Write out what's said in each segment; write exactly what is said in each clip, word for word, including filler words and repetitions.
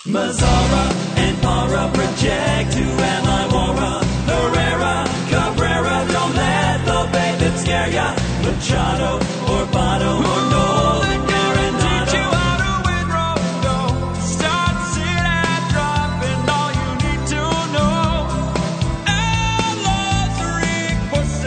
Mazzara and Para project to Amimora. Herrera, Cabrera, don't let the baby scare ya. Machado, or Botto, or Nolan, Arenado. Teach you how to win road, start, sit, and drop, and all you need to know. Al Rick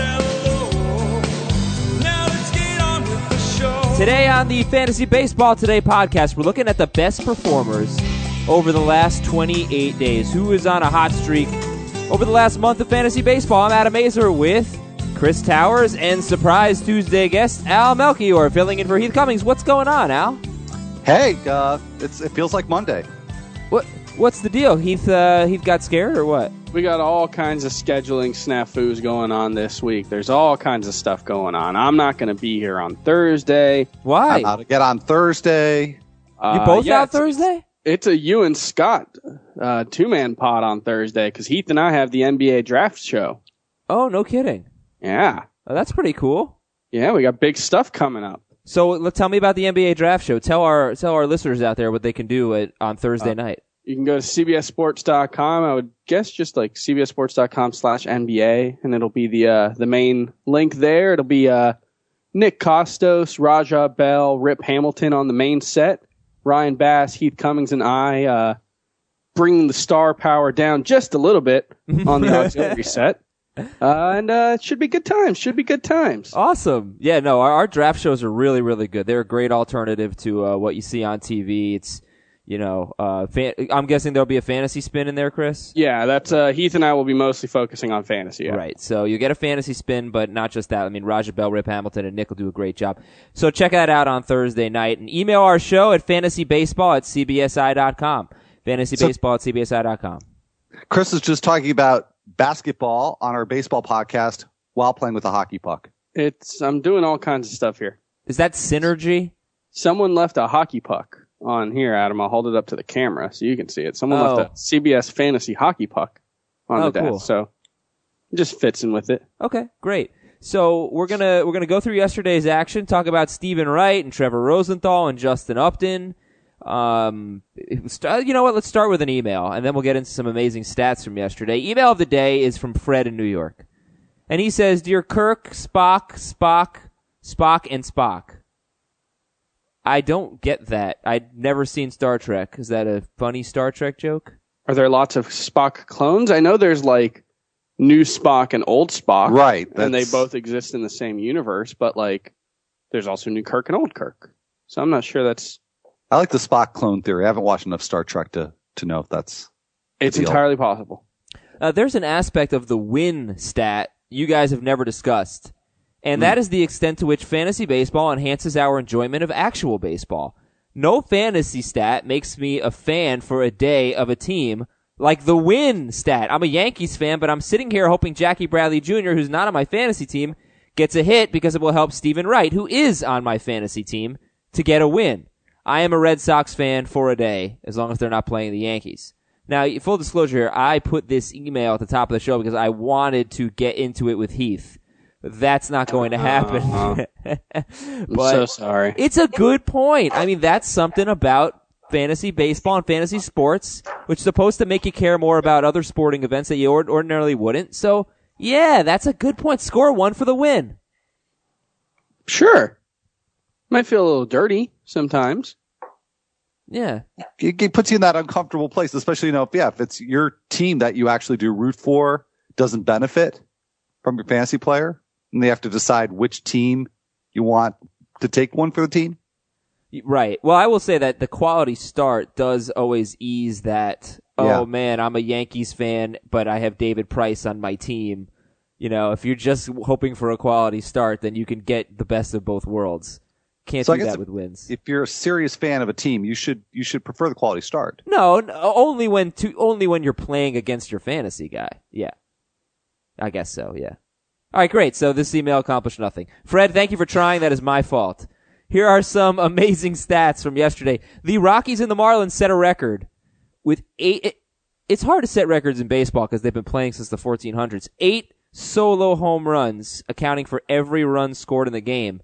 Porcello. Now let's get on with the show. Today on the Fantasy Baseball Today podcast, we're looking at the best performers over the last twenty-eight days. Who is on a hot streak over the last month of fantasy baseball? I'm Adam Mazur with Chris Towers and surprise Tuesday guest Al Melchior filling in for Heath Cummings. What's going on, Al? Hey, uh, it's it feels like Monday. What What's the deal? Heath uh, Heath got scared or what? We got all kinds of scheduling snafus going on this week. There's all kinds of stuff going on. I'm not going to be here on Thursday. Why? I'm out again on Thursday. You Uh, both yeah, out it's- Thursday? It's a you and Scott uh, two-man pod on Thursday because Heath and I have the N B A draft show. Oh, no kidding. Yeah. Oh, that's pretty cool. Yeah, we got big stuff coming up. So let tell me about the N B A draft show. Tell our tell our listeners out there what they can do at, on Thursday Uh, night. You can go to C B S sports dot com. I would guess just like C B S sports dot com slash N B A, and it'll be the uh, the main link there. It'll be uh, Nick Kostos, Raja Bell, Rip Hamilton on the main set. Ryan Bass, Heath Cummings, and I uh, bringing the star power down just a little bit on the auxiliary set. Uh, and uh, it should be good times. Should be good times. Awesome. Yeah, no, our, our draft shows are really, really good. They're a great alternative to uh, what you see on T V. It's, you know, uh, fan- I'm guessing there'll be a fantasy spin in there, Chris? Yeah, that's uh, Heath and I will be mostly focusing on fantasy. Yeah. Right. So you get a fantasy spin, but not just that. I mean, Raja Bell, Rip Hamilton, and Nick will do a great job. So check that out on Thursday night. And email our show at fantasybaseball at c b s i dot com. fantasybaseball at c b s i dot com. Chris is just talking about basketball on our baseball podcast while playing with a hockey puck. It's I'm doing all kinds of stuff here. Is that synergy? Someone left a hockey puck on here, Adam. I'll hold it up to the camera so you can see it. Someone Oh. left a C B S fantasy hockey puck on Oh, the desk, cool. so it just fits in with it. Okay, great. So we're gonna we're gonna go through yesterday's action, talk about Stephen Wright and Trevor Rosenthal and Justin Upton. Um, st- you know what? Let's start with an email, and then we'll get into some amazing stats from yesterday. Email of the day is from Fred in New York, and he says, "Dear Kirk, Spock, Spock, Spock, and Spock." I don't get that. I'd never seen Star Trek. Is that a funny Star Trek joke? Are there lots of Spock clones? I know there's like new Spock and old Spock, Right. and they that's- both exist in the same universe. But like, there's also new Kirk and old Kirk. So I'm not sure that's. I like the Spock clone theory. I haven't watched enough Star Trek to, to know if that's It's the deal. entirely possible. Uh, there's an aspect of the win stat you guys have never discussed, and that is the extent to which fantasy baseball enhances our enjoyment of actual baseball. No fantasy stat makes me a fan for a day of a team like the win stat. I'm a Yankees fan, but I'm sitting here hoping Jackie Bradley Junior, who's not on my fantasy team, gets a hit because it will help Stephen Wright, who is on my fantasy team, to get a win. I am a Red Sox fan for a day, as long as they're not playing the Yankees. Now, full disclosure here, I put this email at the top of the show because I wanted to get into it with Heath. That's not going to happen. Uh-huh. I'm But so sorry. it's a good point. I mean, that's something about fantasy baseball and fantasy sports, which is supposed to make you care more about other sporting events that you ord- ordinarily wouldn't. So, yeah, that's a good point. Score one for the win. Sure. Might feel a little dirty sometimes. Yeah. it, it puts you in that uncomfortable place, especially, you know, if, yeah, if it's your team that you actually do root for doesn't benefit from your fantasy player, and they have to decide which team you want to take one for the team. Right. Well, I will say that the quality start does always ease that, oh, Yeah. man, I'm a Yankees fan, but I have David Price on my team. You know, if you're just hoping for a quality start, then you can get the best of both worlds. Can't So I do guess that with wins. If you're a serious fan of a team, you should you should prefer the quality start. No, no, only when to, only when you're playing against your fantasy guy. Yeah. I guess so, yeah. All right, great. So this email accomplished nothing. Fred, thank you for trying. That is my fault. Here are some amazing stats from yesterday. The Rockies and the Marlins set a record with eight. It, it's hard to set records in baseball because they've been playing since the fourteen hundreds. Eight solo home runs, accounting for every run scored in the game.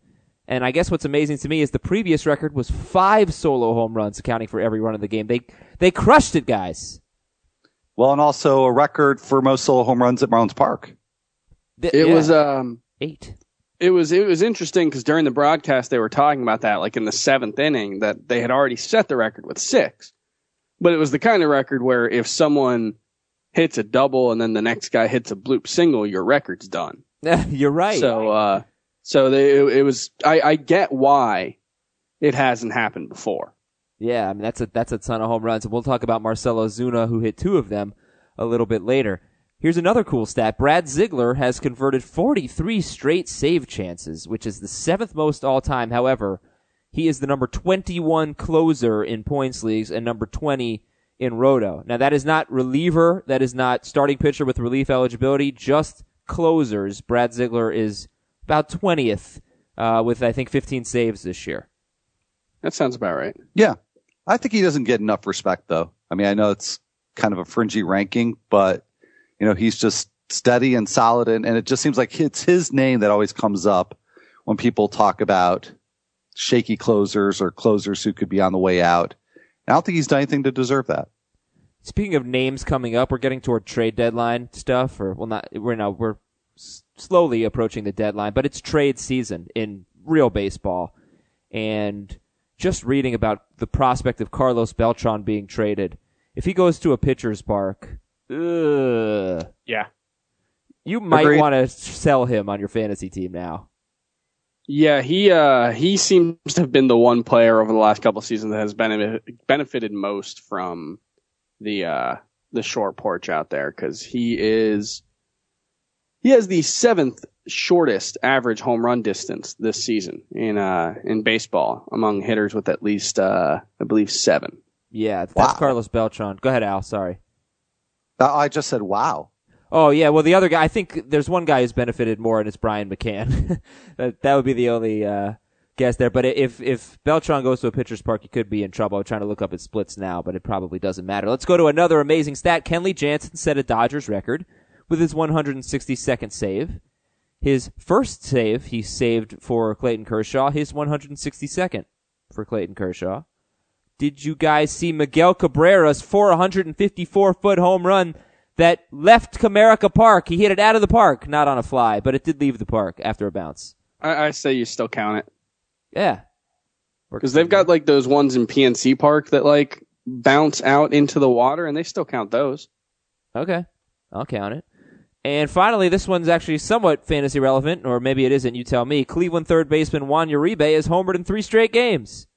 And I guess what's amazing to me is the previous record was five solo home runs, accounting for every run of the game. They they crushed it, guys. Well, and also a record for most solo home runs at Marlins Park. Th- It yeah, was um, eight. it was it was interesting because during the broadcast they were talking about that, like in the seventh inning, that they had already set the record with six. But it was the kind of record where if someone hits a double and then the next guy hits a bloop single, your record's done. You're right. So, uh, so they, it, it was. I, I get why it hasn't happened before. Yeah, I mean that's a that's a ton of home runs, and we'll talk about Marcelo Zuna, who hit two of them, a little bit later. Here's another cool stat: Brad Ziegler has converted forty-three straight save chances, which is the seventh most all time. However, he is the number twenty-one closer in points leagues and number twenty in Roto. Now that is not reliever, that is not starting pitcher with relief eligibility, just closers. Brad Ziegler is about twentieth uh, with I think fifteen saves this year. That sounds about right. Yeah. I think he doesn't get enough respect, though. I mean, I know it's kind of a fringy ranking, but, you know, he's just steady and solid, and, and it just seems like it's his name that always comes up when people talk about shaky closers or closers who could be on the way out. And I don't think he's done anything to deserve that. Speaking of names coming up, we're getting toward trade deadline stuff, or well, not we're now we're s- slowly approaching the deadline, but it's trade season in real baseball, and just reading about the prospect of Carlos Beltran being traded. If he goes to a pitcher's park, ugh, Yeah. you might Agreed. want to sell him on your fantasy team now. Yeah, he uh, he seems to have been the one player over the last couple of seasons that has benefit, benefited most from the uh, the short porch out there, because he is he has the seventh shortest average home run distance this season in uh in baseball among hitters with at least uh, I believe seven. Yeah, that's Wow. Carlos Beltran. Go ahead, Al. Sorry. Uh, I just said, wow. Oh, yeah, well, the other guy, I think there's one guy who's benefited more, and it's Brian McCann. that, that would be the only uh, guess there. But if if Beltran goes to a pitcher's park, he could be in trouble. I'm trying to look up his splits now, but it probably doesn't matter. Let's go to another amazing stat. Kenley Jansen set a Dodgers record with his one hundred sixty-second save. His first save he saved for Clayton Kershaw, his one hundred sixty-second for Clayton Kershaw. Did you guys see Miguel Cabrera's four hundred fifty-four foot home run that left Comerica Park? He hit it out of the park, not on a fly, but it did leave the park after a bounce. I, I say you still count it, Yeah. because they've got like those ones in P N C Park that like bounce out into the water, and they still count those. Okay. I'll count it. And finally, this one's actually somewhat fantasy relevant, or maybe it isn't, you tell me. Cleveland third baseman Juan Uribe has homered in three straight games.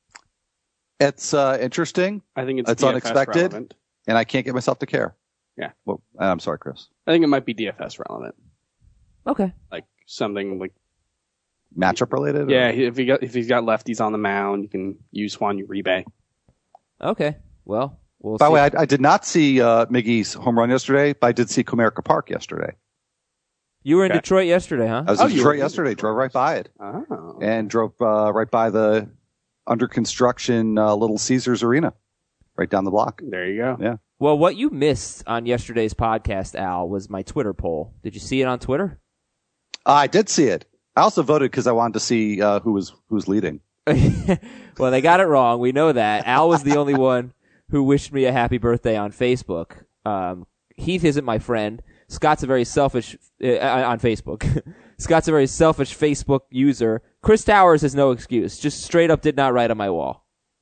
It's uh, interesting, I think it's It's D F S unexpected. relevant. and I can't get myself to care. Yeah. Well, I'm sorry, Chris. I think it might be D F S relevant, Okay. like something like Matchup related? or- yeah. If he got if he's got lefties on the mound, you can use Juan Uribe. Okay. Well, we'll By see. the way, I, I did not see uh, Miggy's home run yesterday, but I did see Comerica Park yesterday. you were in Okay. Detroit yesterday, huh? I was Oh, in you Detroit were- yesterday, drove right by it, Oh, and drove uh, right by the under construction uh, Little Caesars Arena, right down the block. there you go. Yeah. Well, what you missed on yesterday's podcast, Al, was my Twitter poll. Did you see it on Twitter? Uh, I did see it. I also voted because I wanted to see uh, who was who's leading. Well, they got it wrong. We know that. Al was the only one who wished me a happy birthday on Facebook. Um, Heath isn't my friend. Scott's a very selfish uh, on Facebook. Scott's a very selfish Facebook user. Chris Towers has no excuse. Just straight up did not write on my wall.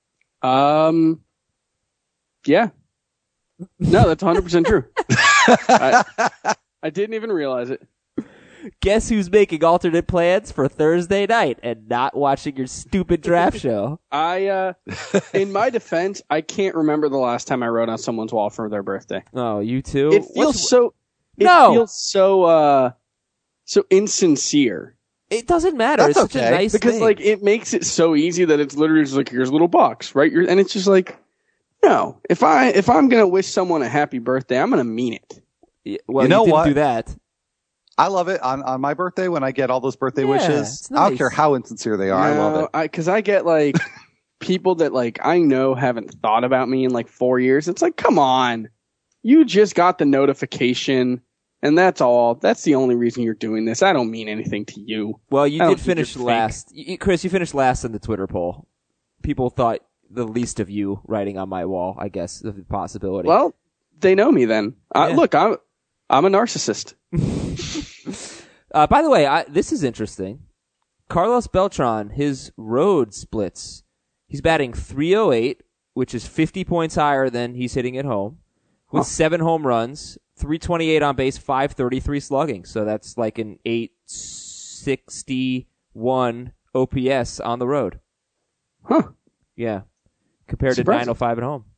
Um, yeah. No, that's one hundred percent true. I, I didn't even realize it. Guess who's making alternate plans for Thursday night and not watching your stupid draft show? I, uh, in my defense, I can't remember the last time I wrote on someone's wall for their birthday. Oh, you too? It feels What's- so, it No! feels so, uh, so insincere. It doesn't matter. That's it's such a okay, nice Because, thing. like, it makes it so easy that it's literally just like, here's a little box, right? You're, and it's just like, no. If I, if I'm gonna wish someone a happy birthday, I'm gonna mean it. Yeah, well, You know didn't what? do that. I love it on, on my birthday when I get all those birthday Yeah, wishes. it's I don't nice. care how insincere they are. I love it. I, cause I get like people that like I know haven't thought about me in like four years. It's like, come on. You just got the notification And that's all. That's the only reason you're doing this. I don't mean anything to you. Well, you I did don't think finish you're last. You, Chris, you finished last in the Twitter poll. People thought the least of you writing on my wall, I guess, is a possibility. Well, they know me then. Uh, Yeah. Look, I'm, I'm a narcissist. uh, by the way, I, this is interesting. Carlos Beltran, his road splits. He's batting three oh eight, which is fifty points higher than he's hitting at home, with Huh. seven home runs, three twenty-eight on base, five thirty-three slugging. So that's like an eight sixty-one O P S on the road. Huh. Yeah, compared Surprising. to nine oh five at home.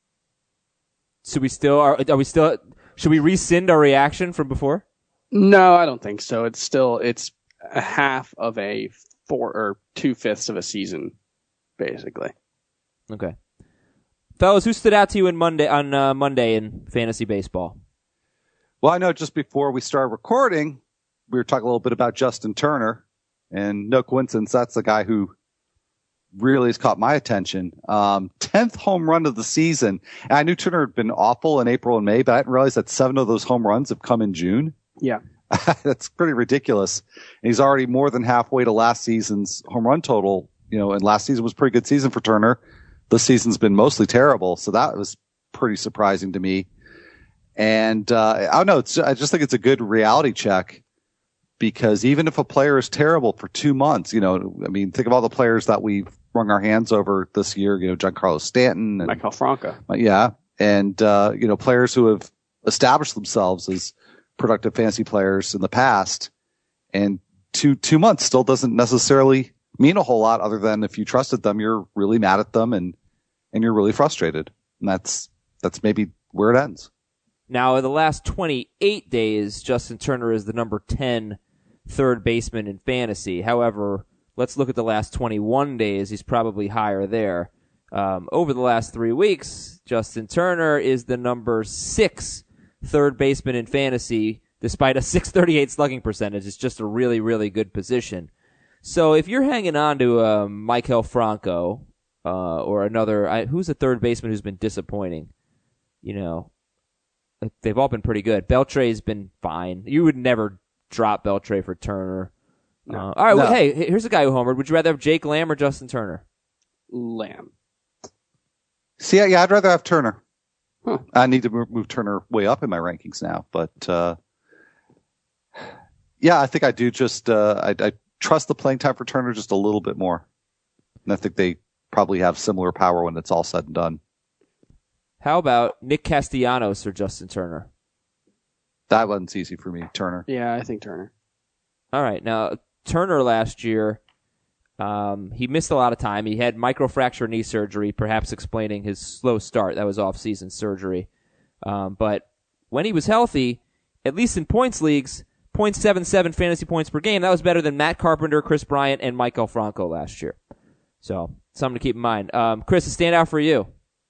So we still are. Are we still? Should we rescind our reaction from before? No, I don't think so. It's still, it's a half of a four or two fifths of a season, basically. Okay, fellas, who stood out to you in Monday on uh, Monday in fantasy baseball? Well, I know just before we started recording, we were talking a little bit about Justin Turner, and no coincidence, that's the guy who really has caught my attention. Um, tenth home run of the season. And I knew Turner had been awful in April and May, but I didn't realize that seven of those home runs have come in June. Yeah. That's pretty ridiculous. And he's already more than halfway to last season's home run total. You know, and last season was a pretty good season for Turner. This season's been mostly terrible. So that was pretty surprising to me. And, uh, I don't know. It's, I just think it's a good reality check, because even if a player is terrible for two months, you know, I mean, think of all the players that we've wrung our hands over this year, you know, Giancarlo Stanton and Michael Franco. yeah. And, uh, you know, players who have established themselves as productive fantasy players in the past, and two, two months still doesn't necessarily mean a whole lot, other than if you trusted them, you're really mad at them and, and you're really frustrated. And that's, that's maybe where it ends. Now, in the last twenty-eight days, Justin Turner is the number ten third baseman in fantasy. However, let's look at the last twenty-one days. He's probably higher there. Um, over the last three weeks, Justin Turner is the number six third baseman in fantasy, despite a six thirty-eight slugging percentage. It's just a really, really good position. So if you're hanging on to uh, Michael Franco uh, or another, I, who's a third baseman who's been disappointing? You know, they've all been pretty good. Beltre's been fine. You would never drop Beltre for Turner. No. Uh, all right, No. well, hey, here's a guy who homered. Would you rather have Jake Lamb or Justin Turner? Lamb. See, yeah, yeah, I'd rather have Turner. Huh. I need to move, move Turner way up in my rankings now, but, uh, yeah, I think I do just, uh, I, I trust the playing time for Turner just a little bit more. And I think they probably have similar power when it's all said and done. How about Nick Castellanos or Justin Turner? That one's easy for me, Turner. Yeah, I think Turner. All right. Now, Turner last year, um, he missed a lot of time. He had microfracture knee surgery, perhaps explaining his slow start. That was off-season surgery. Um, but when he was healthy, at least in points leagues, point seven seven fantasy points per game. That was better than Matt Carpenter, Chris Bryant, and Michael Franco last year. So, something to keep in mind. Um, Chris, a standout for you.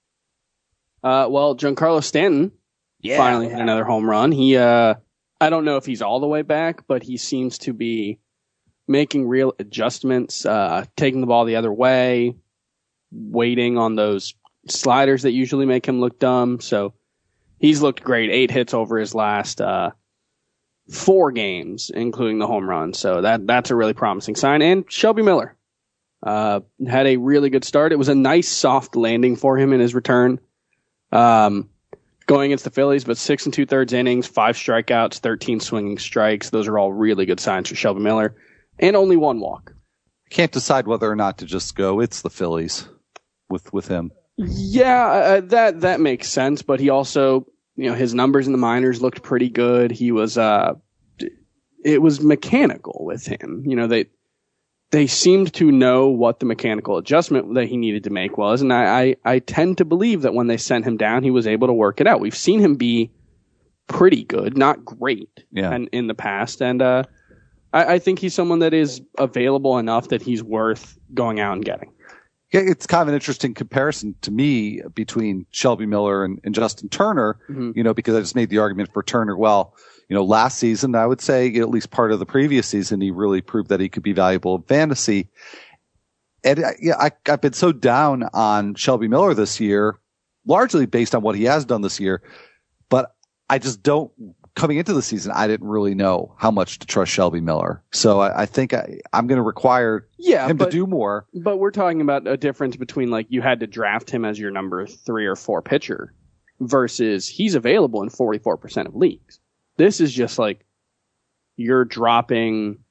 Uh, well, Giancarlo Stanton finally hit another home run. He, uh, I don't know if he's all the way back, but he seems to be making real adjustments, uh, taking the ball the other way, waiting on those sliders that usually make him look dumb. So he's looked great. Eight hits over his last, uh, four games, including the home run. So that, that's a really promising sign. And Shelby Miller, uh, had a really good start. It was a nice soft landing for him in his return. Um, going against the Phillies, but six and two thirds innings, five strikeouts, thirteen swinging strikes. Those are all really good signs for Shelby Miller, and only one walk. I can't decide whether or not to just go, it's the Phillies with, with him. Yeah, uh, that, that makes sense, but he also, you know, his numbers in the minors looked pretty good. He was, uh, it was mechanical with him. You know, they, they seemed to know what the mechanical adjustment that he needed to make was, and I, I, I tend to believe that when they sent him down, he was able to work it out. We've seen him be pretty good, not great, Yeah. in, in the past, and uh, I, I think he's someone that is available enough that he's worth going out and getting. Yeah, it's kind of an interesting comparison to me between Shelby Miller and, and Justin Turner, Mhm. you know, because I just made the argument for Turner. Well, you know, last season, I would say at least part of the previous season, he really proved that he could be valuable in fantasy. And uh, yeah, I, I've been so down on Shelby Miller this year, largely based on what he has done this year, but I just don't coming into the season, I didn't really know how much to trust Shelby Miller. So I, I think I, I'm going to require Yeah, him but, to do more. but we're talking about a difference between like you had to draft him as your number three or four pitcher versus he's available in forty-four percent of leagues. This is just like you're dropping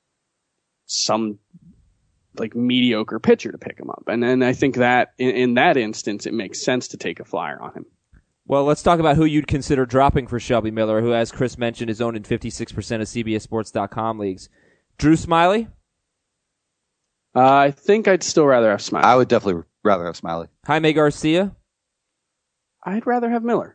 some like mediocre pitcher to pick him up. And then I think that in, in that instance, it makes sense to take a flyer on him. Well, let's talk about who you'd consider dropping for Shelby Miller, who, as Chris mentioned, is owned in fifty-six percent of C B S Sports dot com leagues. Drew Smiley? Uh, I think I'd still rather have Smiley. I would definitely rather have Smiley. Jaime Garcia? I'd rather have Miller.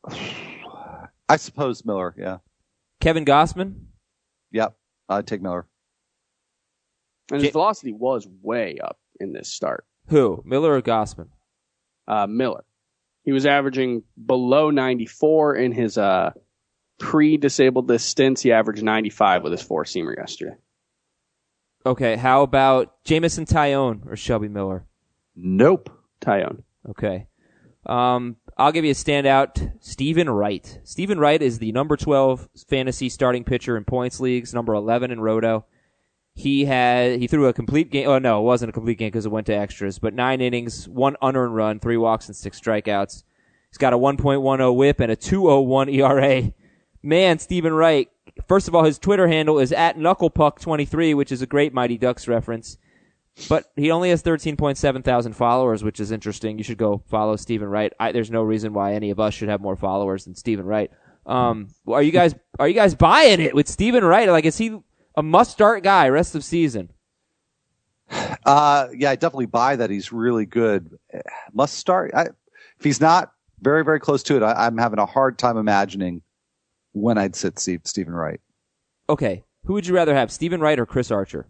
I suppose Miller, yeah. Kevin Gossman? Yep, I'd take Miller. And his J- velocity was way up in this start. Who? Miller or Gossman? Uh, Miller. He was averaging below ninety-four in his uh, pre-disabled list stints. He averaged ninety-five with his four-seamer yesterday. Okay, how about Jamison Tyone or Shelby Miller? Nope. Tyone. Okay. Um, I'll give you a standout, Stephen Wright. Stephen Wright is the number twelve fantasy starting pitcher in points leagues, number eleven in Roto. He had he threw a complete game. Oh no, it wasn't a complete game because it went to extras. But nine innings, one unearned run, three walks, and six strikeouts. He's got a one point one oh WHIP and a two point oh one E R A. Man, Stephen Wright. First of all, his Twitter handle is at Knucklepuck twenty-three, which is a great Mighty Ducks reference. But he only has thirteen point seven thousand followers, which is interesting. You should go follow Stephen Wright. I, there's no reason why any of us should have more followers than Stephen Wright. Um, are you guys are you guys buying it with Stephen Wright? Like, is he a must-start guy rest of season? Uh, yeah, I definitely buy that he's really good. Must start. I, if he's not very, very close to it, I, I'm having a hard time imagining when I'd sit Steve, Stephen Wright. Okay, who would you rather have, Stephen Wright or Chris Archer?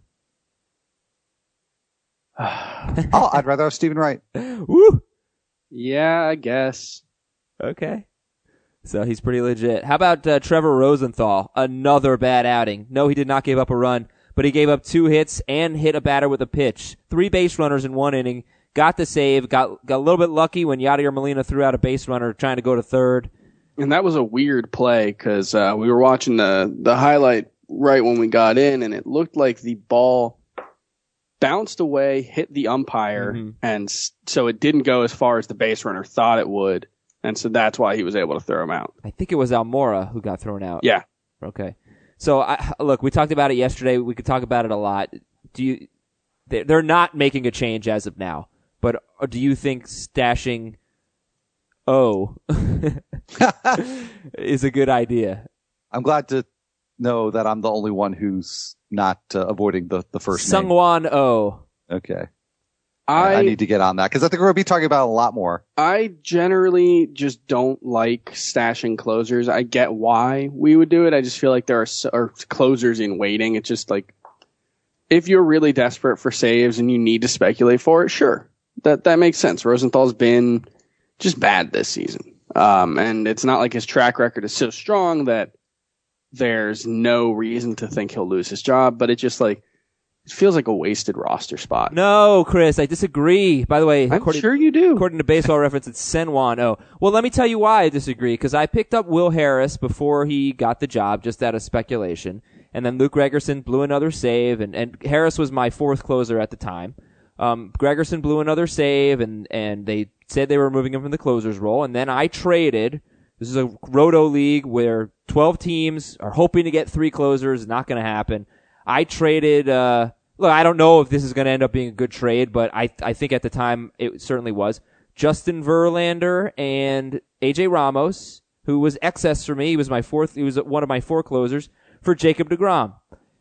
Oh, I'd rather have Stephen Wright. Woo! Yeah, I guess. Okay. So he's pretty legit. How about uh, Trevor Rosenthal? Another bad outing. No, he did not give up a run, but he gave up two hits and hit a batter with a pitch. Three base runners in one inning. Got the save. Got got a little bit lucky when Yadier Molina threw out a base runner trying to go to third. And that was a weird play because uh, we were watching the, the highlight right when we got in, and it looked like the ball bounced away, hit the umpire, Mm-hmm. and s- so it didn't go as far as the base runner thought it would. And so that's why he was able to throw him out. I think it was Almora who got thrown out. Yeah. Okay. So I, look, we talked about it yesterday. We could talk about it a lot. Do you? They're they're not making a change as of now, but do you think stashing O is a good idea? I'm glad to know that I'm the only one who's not uh, avoiding the, the first name. Sungwon O. Okay. I, I I need to get on that because I think we're going to be talking about it a lot more. I generally just don't like stashing closers. I get why we would do it. I just feel like there are, so, are closers in waiting. It's just like if you're really desperate for saves and you need to speculate for it, sure, that that makes sense. Rosenthal's been just bad this season, um, and it's not like his track record is so strong that there's no reason to think he'll lose his job. But it just like it feels like a wasted roster spot. No, Chris, I disagree. By the way, I'm according, sure you do. according to Baseball Reference, it's Senwan O. Well, let me tell you why I disagree, because I picked up Will Harris before he got the job, just out of speculation, and then Luke Gregerson blew another save, and, and Harris was my fourth closer at the time. Um, Gregerson blew another save, and, and they said they were moving him from the closer's role, and then I traded. This is a Roto league where twelve teams are hoping to get three closers. Not going to happen. I traded, uh, look, I don't know if this is going to end up being a good trade, but I, I think at the time it certainly was. Justin Verlander and A J Ramos, who was excess for me. He was my fourth, he was one of my four closers for Jacob deGrom.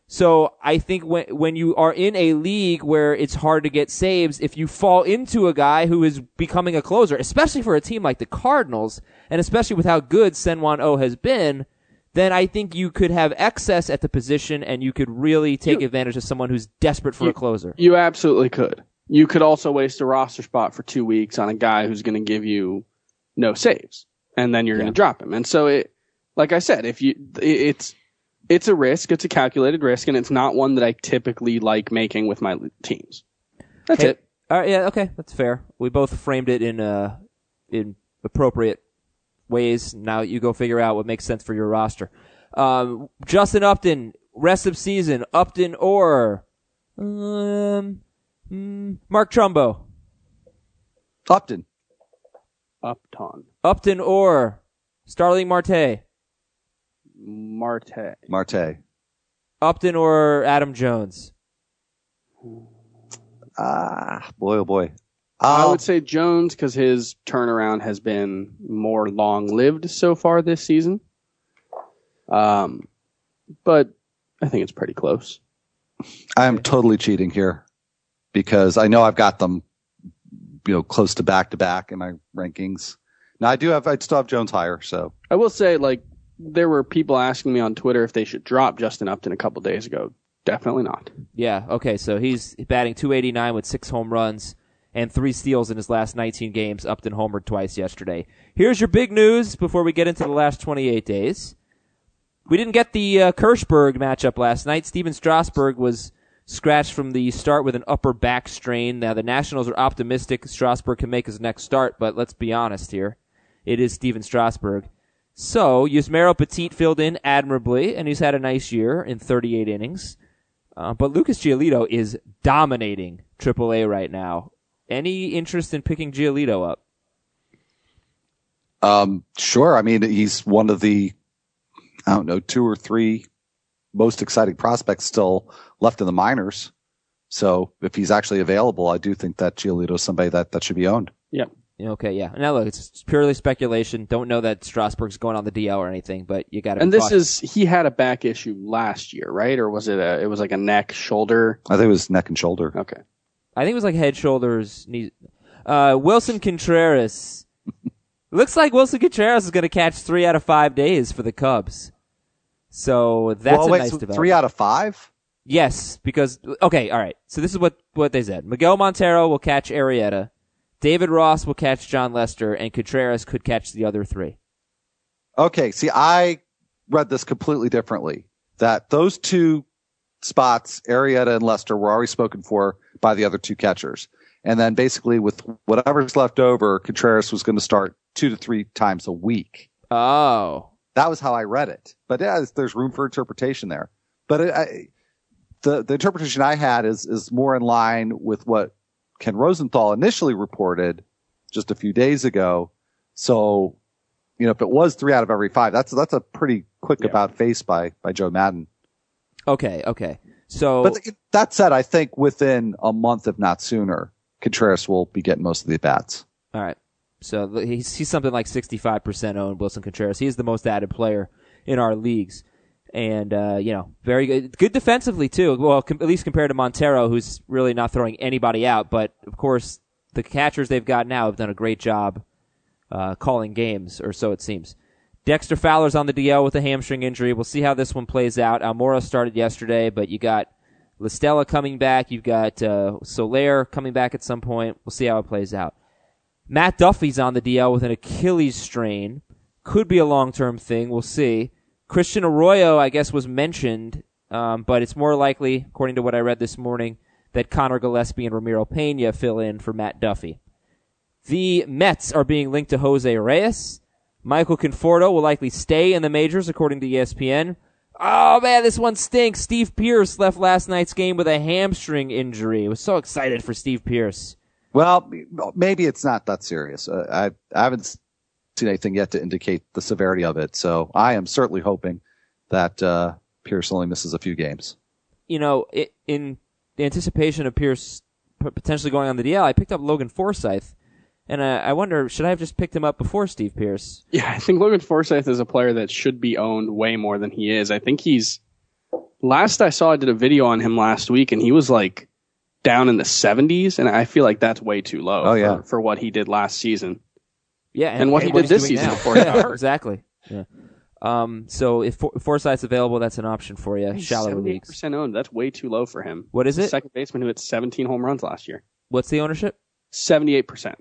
So I think when, when you are in a league where it's hard to get saves, if you fall into a guy who is becoming a closer, especially for a team like the Cardinals, and especially with how good Senwan O has been, then I think you could have excess at the position and you could really take You- advantage of someone who's desperate for You- a closer. You absolutely could. You could also waste a roster spot for two weeks on a guy who's going to give you no saves, and then you're Yeah. going to drop him. And so it, like I said, if you, it, it's, it's a risk. It's a calculated risk, and it's not one that I typically like making with my teams. That's Okay. it. All right, yeah, okay, that's fair. We both framed it in uh in appropriate ways. Now you go figure out what makes sense for your roster. Um, Justin Upton, rest of season, Upton or um, mm, Mark Trumbo? Upton. Upton. Upton or Starling Marte? Marte. Marte. Upton or Adam Jones? Ah, boy, oh boy. I Uh, would say Jones because his turnaround has been more long-lived so far this season. Um, but I think it's pretty close. I am totally cheating here because I know I've got them, you know, close to back to back in my rankings. Now I do have, I still have Jones higher. So I will say, like, there were people asking me on Twitter if they should drop Justin Upton a couple days ago. Definitely not. Yeah, okay, so he's batting two eighty-nine with six home runs and three steals in his last nineteen games. Upton homered twice yesterday. Here's your big news before we get into the last twenty-eight days. We didn't get the uh, Kirschberg matchup last night. Steven Strasburg was scratched from the start with an upper back strain. Now, the Nationals are optimistic Strasburg can make his next start, but let's be honest here. It is Steven Strasburg. So, Yusmeiro Petit filled in admirably, and he's had a nice year in thirty-eight innings. Uh, but Lucas Giolito is dominating triple A right now. Any interest in picking Giolito up? Um, sure. I mean, he's one of the, I don't know, two or three most exciting prospects still left in the minors. So if he's actually available, I do think that Giolito is somebody that, that should be owned. Yeah. Okay, yeah. Now look, it's purely speculation. Don't know that Strasburg's going on the D L or anything, but you got to. And this cautious. is he had a back issue last year, right? Or was it a? It was like a neck, shoulder. I think it was neck and shoulder. Okay. I think it was like head, shoulders, knees. Uh, Wilson Contreras. Looks like Wilson Contreras is going to catch three out of five days for the Cubs. So that's well, a wait, nice so development. three out of five? Yes, because okay, all right. So this is what what they said. Miguel Montero will catch Arrieta. David Ross will catch John Lester, and Contreras could catch the other three. Okay, see, I read this completely differently. That those two spots, Arrieta and Lester, were already spoken for by the other two catchers. And then basically with whatever's left over, Contreras was going to start two to three times a week. Oh. That was how I read it. But yeah, there's room for interpretation there. But it, I, the the interpretation I had is is more in line with what Ken Rosenthal initially reported just a few days ago. So, you know, if it was three out of every five, that's that's a pretty quick Yeah. about face by by Joe Madden. Okay, okay. So, But th- that said, I think within a month, if not sooner, Contreras will be getting most of the at-bats. all right. So he's he's something like sixty-five percent owned, Wilson Contreras. He's the most added player in our leagues. And, uh, you know, very good. Good defensively, too. Well, com- at least compared to Montero, who's really not throwing anybody out. But, of course, the catchers they've got now have done a great job uh, calling games, or so it seems. Dexter Fowler's on the D L with a hamstring injury. We'll see how this one plays out. Almora started yesterday, but you got Listella coming back. You've got uh, Soler coming back at some point. We'll see how it plays out. Matt Duffy's on the D L with an Achilles strain. Could be a long-term thing. We'll see. Christian Arroyo, I guess, was mentioned, um, but it's more likely, according to what I read this morning, that Connor Gillespie and Ramiro Pena fill in for Matt Duffy. The Mets are being linked to Jose Reyes. Michael Conforto will likely stay in the majors, according to E S P N. Oh, man, this one stinks. Steve Pearce left last night's game with a hamstring injury. I was so excited for Steve Pearce. Well, maybe it's not that serious. Uh, I, I haven't seen anything yet to indicate the severity of it. So I am certainly hoping that uh, Pierce only misses a few games. You know, it, in anticipation of Pierce p- potentially going on the D L, I picked up Logan Forsythe, and uh, I wonder, should I have just picked him up before Steve Pearce? Yeah, I think Logan Forsythe is a player that should be owned way more than he is. I think he's. Last I saw, I did a video on him last week, and he was like down in the seventies, and I feel like that's way too low Oh, yeah. for, for what he did last season. Yeah, And what he did he's this doing season now. before he got Yeah, hurt. exactly. Yeah. Um, so if For- Forsythe's available, that's an option for you. He's Shallow seventy-eight leagues. percent owned. That's way too low for him. What is He's a it? Second baseman who hit seventeen home runs last year. What's the ownership? seventy-eight percent.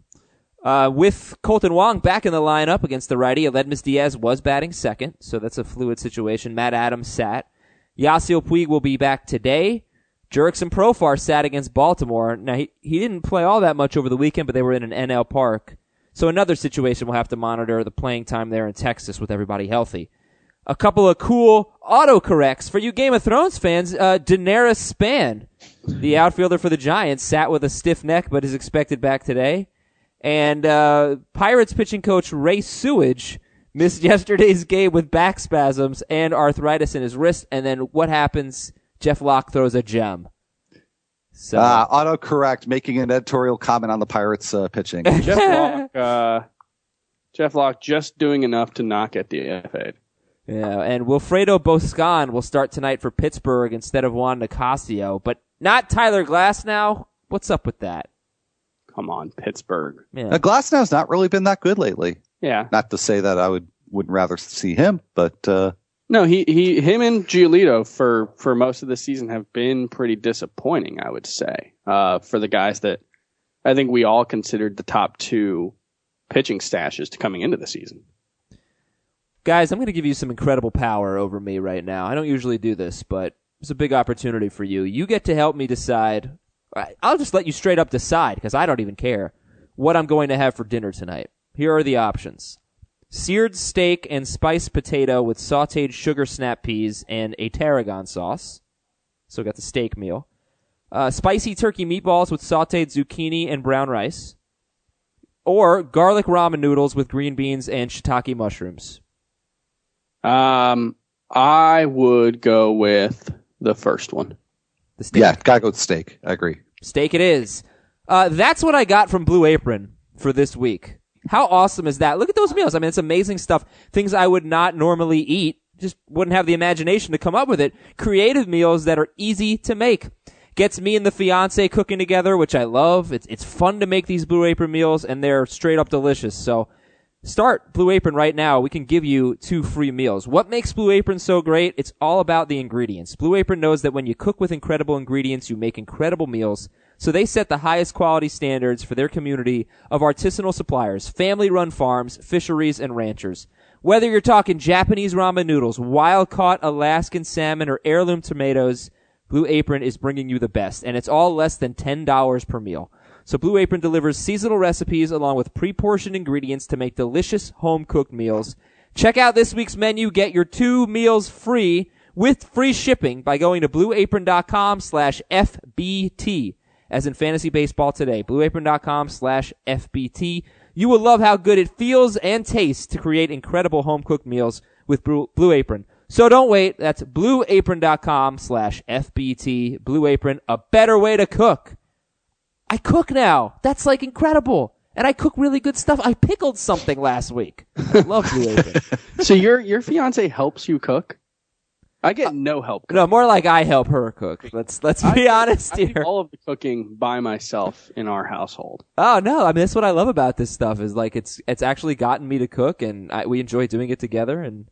Uh, with Colton Wong back in the lineup against the righty, Aledmus Diaz was batting second, so that's a fluid situation. Matt Adams sat. Yasiel Puig will be back today. Jurickson Profar sat against Baltimore. Now, he, he didn't play all that much over the weekend, but they were in an N L park. So another situation we'll have to monitor the playing time there in Texas with everybody healthy. A couple of cool autocorrects for you Game of Thrones fans. Uh, Daenerys Span, the outfielder for the Giants, sat with a stiff neck but is expected back today. And uh, Pirates pitching coach Ray Sewage missed yesterday's game with back spasms and arthritis in his wrist. And then what happens? Jeff Locke throws a gem. So uh, autocorrect, making an editorial comment on the Pirates uh, pitching. Jeff Locke, uh, Jeff Locke just doing enough to not get D F A'd. Yeah, and Wilfredo Boscan will start tonight for Pittsburgh instead of Juan Nicasio, but not Tyler Glasnow. What's up with that? Come on, Pittsburgh. Yeah. Uh, Glasnow's not really been that good lately. Yeah. Not to say that I would wouldn't rather see him, but uh, No, he, he him and Giolito for, for most of the season have been pretty disappointing, I would say, uh, for the guys that I think we all considered the top two pitching stashes to coming into the season. Guys, I'm going to give you some incredible power over me right now. I don't usually do this, but it's a big opportunity for you. You get to help me decide. I'll just let you straight up decide, because I don't even care, what I'm going to have for dinner tonight. Here are the options. Seared steak and spiced potato with sautéed sugar snap peas and a tarragon sauce. So we got the steak meal. Uh, spicy turkey meatballs with sautéed zucchini and brown rice. Or garlic ramen noodles with green beans and shiitake mushrooms. Um, I would go with the first one. The steak. yeah, gotta go with steak. I agree. Steak it is. Uh, that's what I got from Blue Apron for this week. How awesome is that? Look at those meals. I mean, it's amazing stuff. Things I would not normally eat. Just wouldn't have the imagination to come up with it. Creative meals that are easy to make. Gets me and the fiance cooking together, which I love. It's it's fun to make these Blue Apron meals, and they're straight up delicious. So start Blue Apron right now. We can give you two free meals. What makes Blue Apron so great? It's all about the ingredients. Blue Apron knows that when you cook with incredible ingredients, you make incredible meals. So they set the highest quality standards for their community of artisanal suppliers, family-run farms, fisheries, and ranchers. Whether you're talking Japanese ramen noodles, wild-caught Alaskan salmon, or heirloom tomatoes, Blue Apron is bringing you the best, and it's all less than ten dollars per meal. So Blue Apron delivers seasonal recipes along with pre-portioned ingredients to make delicious home-cooked meals. Check out this week's menu. Get your two meals free with free shipping by going to blueapron.com slash FBT, as in fantasy baseball today. blueapron.com slash FBT. You will love how good it feels and tastes to create incredible home-cooked meals with Blue Apron. So don't wait. That's blueapron.com slash FBT. Blue Apron, a better way to cook. I cook now. That's like incredible. And I cook really good stuff. I pickled something last week. I love Blue Apron. So your your fiance helps you cook? I get no help cooking. No, more like I help her cook. Let's let's be I, honest I here. do all of the cooking by myself in our household. Oh no, I mean that's what I love about this stuff is like it's it's actually gotten me to cook, and I, we enjoy doing it together, and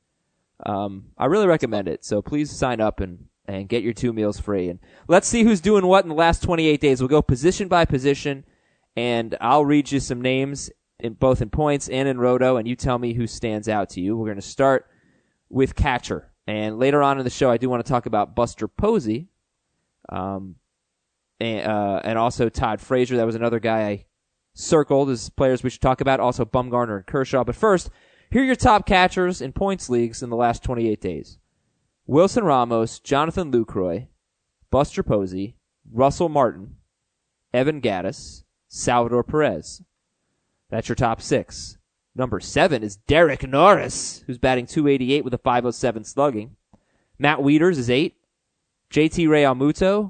um I really recommend it. So please sign up and and get your two meals free. And let's see who's doing what in the last twenty-eight days. We'll go position by position, and I'll read you some names in both in points and in roto, and you tell me who stands out to you. We're going to start with catcher. And later on in the show, I do want to talk about Buster Posey, um, and, uh, and also Todd Frazier. That was another guy I circled as players we should talk about. Also Bumgarner and Kershaw. But first, here are your top catchers in points leagues in the last twenty-eight days. Wilson Ramos, Jonathan Lucroy, Buster Posey, Russell Martin, Evan Gattis, Salvador Perez. That's your top six. Number seven is Derek Norris, who's batting two eighty-eight with a five oh seven slugging. Matt Wieters is eight. J T Realmuto.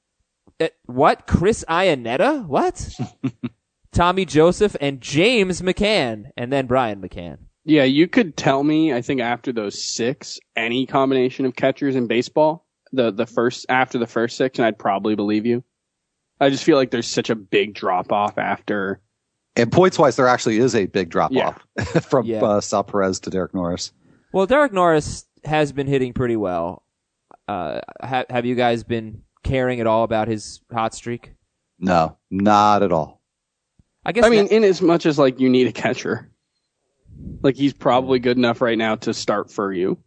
Uh, what? Chris Iannetta? What? Tommy Joseph and James McCann, and then Brian McCann. Yeah, you could tell me, I think after those six, any combination of catchers in baseball, the, the first, after the first six, and I'd probably believe you. I just feel like there's such a big drop off after. And points-wise, there actually is a big drop-off Yeah. from Yeah. uh, Sal Perez to Derek Norris. Well, Derek Norris has been hitting pretty well. Uh, ha- have you guys been caring at all about his hot streak? No, not at all. I guess. I mean, that- in as much as like you need a catcher. Like he's probably good enough right now to start for you.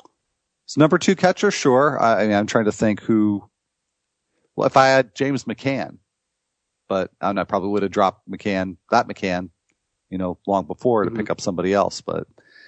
So number two catcher, sure. I, I mean, I'm trying to think who. Well, if I had James McCann, but I, don't know, I probably would have dropped McCann, that McCann, you know, long before to Mm-hmm. pick up somebody else. But,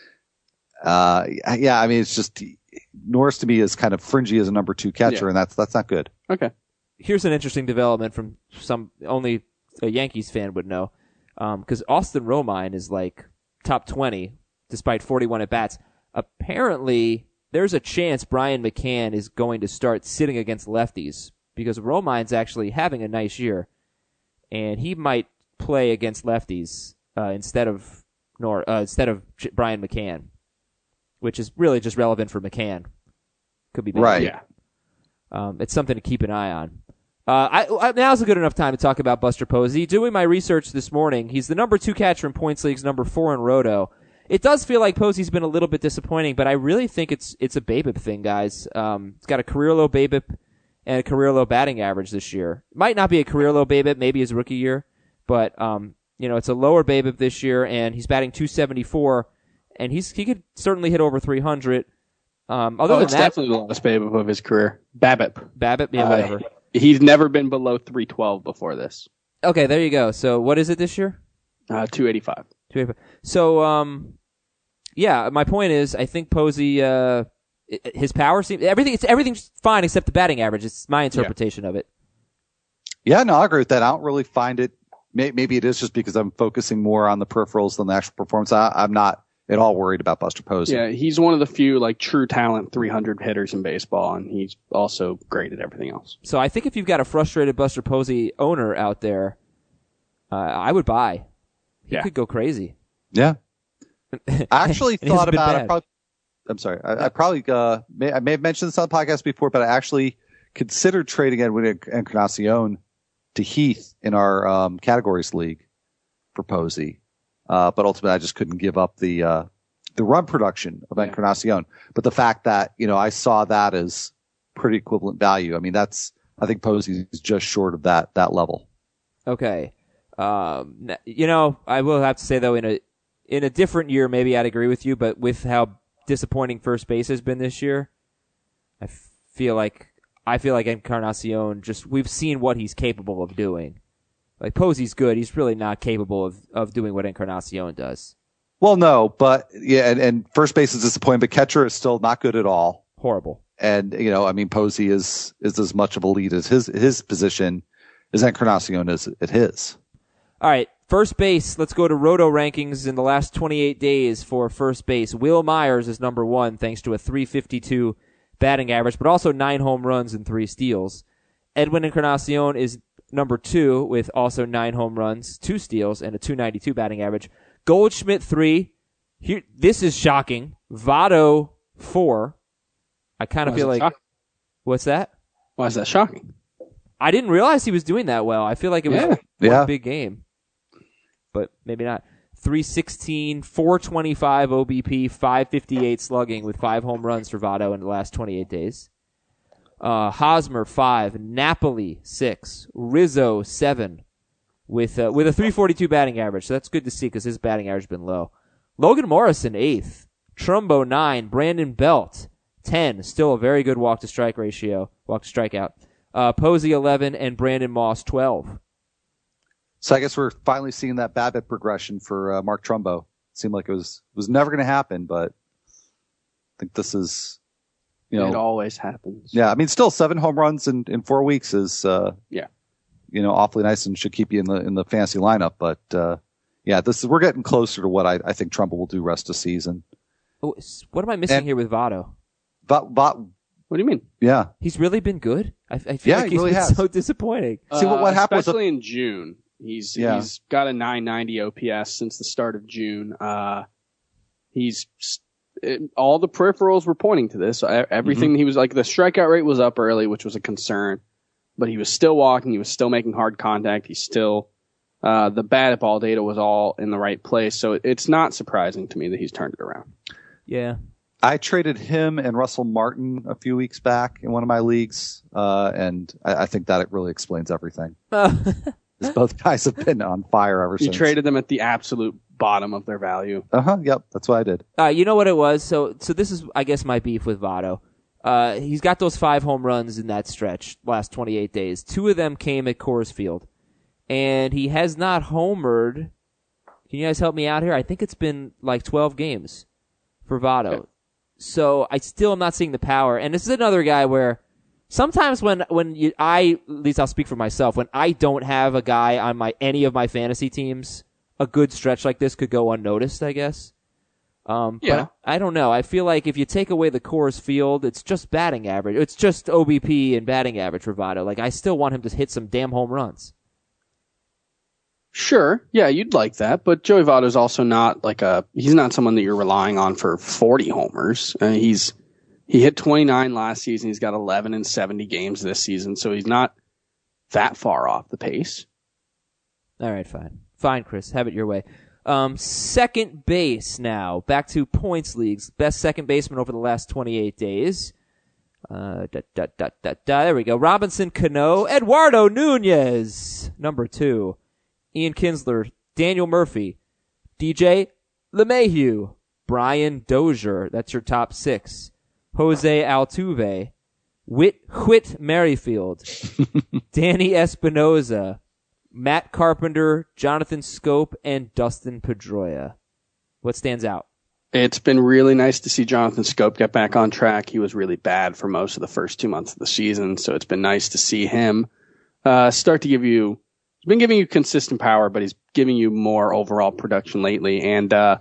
uh, yeah, I mean, it's just Norris to me is kind of fringy as a number two catcher, Yeah. and that's that's not good. Okay. Here's an interesting development from some only a Yankees fan would know, because Austin Romine is like top twenty despite forty-one at bats. Apparently, there's a chance Brian McCann is going to start sitting against lefties because Romine's actually having a nice year, and he might play against lefties uh, instead of nor uh, instead of J- Brian McCann, which is really just relevant for McCann. Could be bad. Right. Yeah. Um, it's something to keep an eye on. Uh, I, I, now's a good enough time to talk about Buster Posey. Doing my research this morning, he's the number two catcher in points leagues, number four in Roto. It does feel like Posey's been a little bit disappointing, but I really think it's it's a BABIP thing, guys. Um, he's got a career low BABIP and a career low batting average this year. Might not be a career low BABIP, maybe his rookie year, but um, you know, it's a lower BABIP this year, and he's batting two seventy-four, and he's he could certainly hit over three hundred. Um, other Oh, than it's that, definitely the lowest BABIP of his career. BABIP. BABIP, yeah, Uh, whatever. He's never been below three twelve before this. Okay, there you go. So what is it this year? Uh, two eighty-five. two eighty-five. So, um, yeah, my point is, I think Posey, uh, i- his power seems everything. It's everything's fine except the batting average. It's my interpretation of it. Yeah, no, I agree with that. I don't really find it. May, maybe it is just because I'm focusing more on the peripherals than the actual performance. I, I'm not at all worried about Buster Posey. Yeah, he's one of the few like true talent three hundred hitters in baseball, and he's also great at everything else. So I think if you've got a frustrated Buster Posey owner out there, uh, I would buy. He Yeah. could go crazy. Yeah. I actually And he's thought been about bad. it. Probably, I'm sorry. I, I probably, uh, may, I may have mentioned this on the podcast before, but I actually considered trading Edwin Encarnacion to Heath in our um, categories league for Posey. Uh, but ultimately I just couldn't give up the, uh, the run production of Yeah. Encarnacion. But the fact that, you know, I saw that as pretty equivalent value. I mean, that's, I think Posey is just short of that, that level. Okay. Um, n- you know, I will have to say though, in a in a different year, maybe I'd agree with you. But with how disappointing first base has been this year, I f- feel like I feel like Encarnacion. Just we've seen what he's capable of doing. Like Posey's good, he's really not capable of of doing what Encarnacion does. Well, no, but yeah, and, and first base is disappointing, but catcher is still not good at all. Horrible. And, you know, I mean, Posey is, is as much of a lead as his, his position as Encarnacion is at his. All right, first base. Let's go to Roto rankings in the last twenty-eight days for first base. Will Myers is number one thanks to a three fifty-two batting average, but also nine home runs and three steals. Edwin Encarnacion is number two with also nine home runs, two steals, and a two ninety-two batting average. Goldschmidt three. Here, this is shocking. Votto four. I kind of Why is feel it like shocking? what's that? Why is that shocking? I didn't realize he was doing that well. I feel like it was Yeah. one Yeah. big game, but maybe not. three sixteen, four twenty-five O B P, five fifty-eight slugging with five home runs for Votto in the last twenty-eight days. Uh, Hosmer five, Napoli six, Rizzo seven, with uh, with a three forty-two batting average. So that's good to see because his batting average has been low. Logan Morrison eighth, Trumbo nine, Brandon Belt ten, still a very good walk to strike ratio, walk to strikeout. Uh, Posey eleven and Brandon Moss twelve. So I guess we're finally seeing that BABIP progression for uh, Mark Trumbo. Seemed like it was was never going to happen, but I think this is, you know, It always happens. yeah. I mean, still seven home runs in, in four weeks is, uh, Yeah. you know, awfully nice and should keep you in the in the fantasy lineup. But uh, yeah, this is we're getting closer to what I, I think Trumbo will do rest of season. Oh, s- what am I missing And- here with Votto? But but What do you mean? yeah, He's really been good. I, I feel Yeah, like he he's really been has. so disappointing. See, what- what Uh, happened was a- especially in June. He's Yeah. he's got a nine ninety O P S since the start of June. Uh, he's it, all the peripherals were pointing to this. E- Everything Mm-hmm. he was like the strikeout rate was up early, which was a concern, but he was still walking. He was still making hard contact. He's still uh, the bat ball data was all in the right place. So it, it's not surprising to me that he's turned it around. Yeah. I traded him and Russell Martin a few weeks back in one of my leagues, uh, and I, I think that it really explains everything. Because both guys have been on fire ever You since. traded them at the absolute bottom of their value. Uh huh. Yep. That's what I did. Uh, you know what it was? So, so this is, I guess, my beef with Votto. Uh, he's got those five home runs in that stretch, last twenty-eight days. Two of them came at Coors Field. And he has not homered. Can you guys help me out here? I think it's been like twelve games for Votto. Okay. So I still am not seeing the power. And this is another guy where sometimes when, when you, I, at least I'll speak for myself, when I don't have a guy on my, any of my fantasy teams, a good stretch like this could go unnoticed, I guess. Um, yeah. But I don't know. I feel like if you take away the Coors Field, it's just batting average. It's just O B P and batting average for Votto. Like, I still want him to hit some damn home runs. Sure. Yeah, you'd like that. But Joey Votto's also not like a, he's not someone that you're relying on for forty homers. Uh, he's, he hit twenty-nine last season. He's got eleven in seventy games this season. So he's not that far off the pace. All right, fine. Fine, Chris. Have it your way. Um, second base now. Back to points leagues. Best second baseman over the last twenty-eight days. Uh, da, da, da, da, da. There we go. Robinson Cano. Eduardo Nunez. Number two. Ian Kinsler, Daniel Murphy, D J LeMahieu, Brian Dozier, that's your top six, Jose Altuve, Whit, Whit Merrifield, Danny Espinoza, Matt Carpenter, Jonathan Scope, and Dustin Pedroia. What stands out? It's been really nice to see Jonathan Scope get back on track. He was really bad for most of the first two months of the season, so it's been nice to see him uh, start to give you He's been giving you consistent power, but he's giving you more overall production lately. And, uh,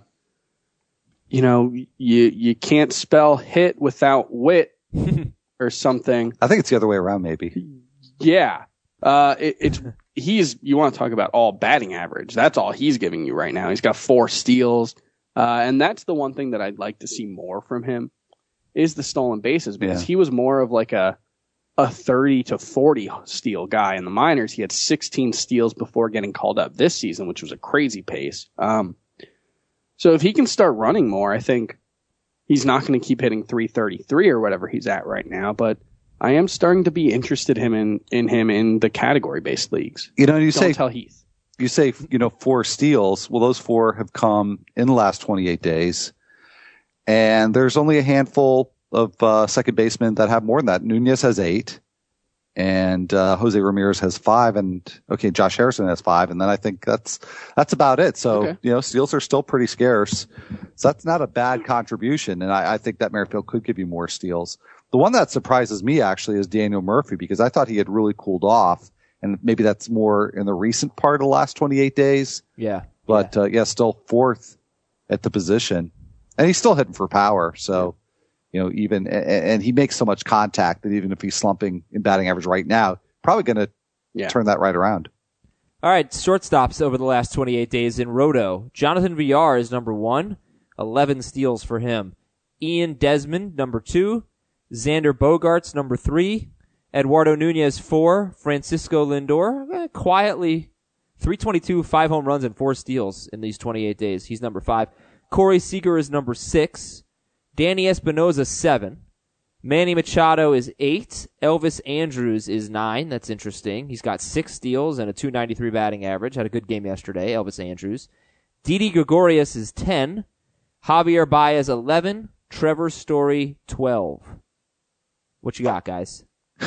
you know, you you can't spell hit without wit or something. I think it's the other way around, maybe. Yeah. Uh, it, it's, he's, you want to talk about all batting average. That's all he's giving you right now. He's got four steals. Uh, and that's the one thing that I'd like to see more from him is the stolen bases because yeah. he was more of like a, a thirty to forty steal guy in the minors. He had sixteen steals before getting called up this season, which was a crazy pace. Um, so if he can start running more, I think he's not going to keep hitting three thirty-three or whatever he's at right now, but I am starting to be interested him in, in him in the category based leagues. You know, you Don't say, tell Heath. You say, you know, four steals. Well, those four have come in the last twenty-eight days and there's only a handful of uh, second basemen that have more than that. Nunez has eight, and uh, Jose Ramirez has five, and okay, Josh Harrison has five, and then I think that's that's about it. So okay. you know, steals are still pretty scarce, so that's not a bad contribution, and I, I think that Merrifield could give you more steals. The one that surprises me actually is Daniel Murphy because I thought he had really cooled off, and maybe that's more in the recent part of the last twenty-eight days. Yeah, but yeah, uh, yeah still fourth at the position, and he's still hitting for power. So. You know, even, and he makes so much contact that even if he's slumping in batting average right now, probably going to yeah. turn that right around. All right, shortstops over the last twenty-eight days in Roto. Jonathan Villar is number one, eleven steals for him. Ian Desmond, number two. Xander Bogaerts, number three. Eduardo Nunez, four. Francisco Lindor, eh, quietly, three twenty-two, five home runs and four steals in these twenty-eight days. He's number five. Corey Seager is number six. Danny Espinoza, seven. Manny Machado is eight. Elvis Andrus is nine. That's interesting. He's got six steals and a two ninety-three batting average. Had a good game yesterday, Elvis Andrus. Didi Gregorius is ten. Javier Baez, eleven. Trevor Story, twelve. What you got, guys?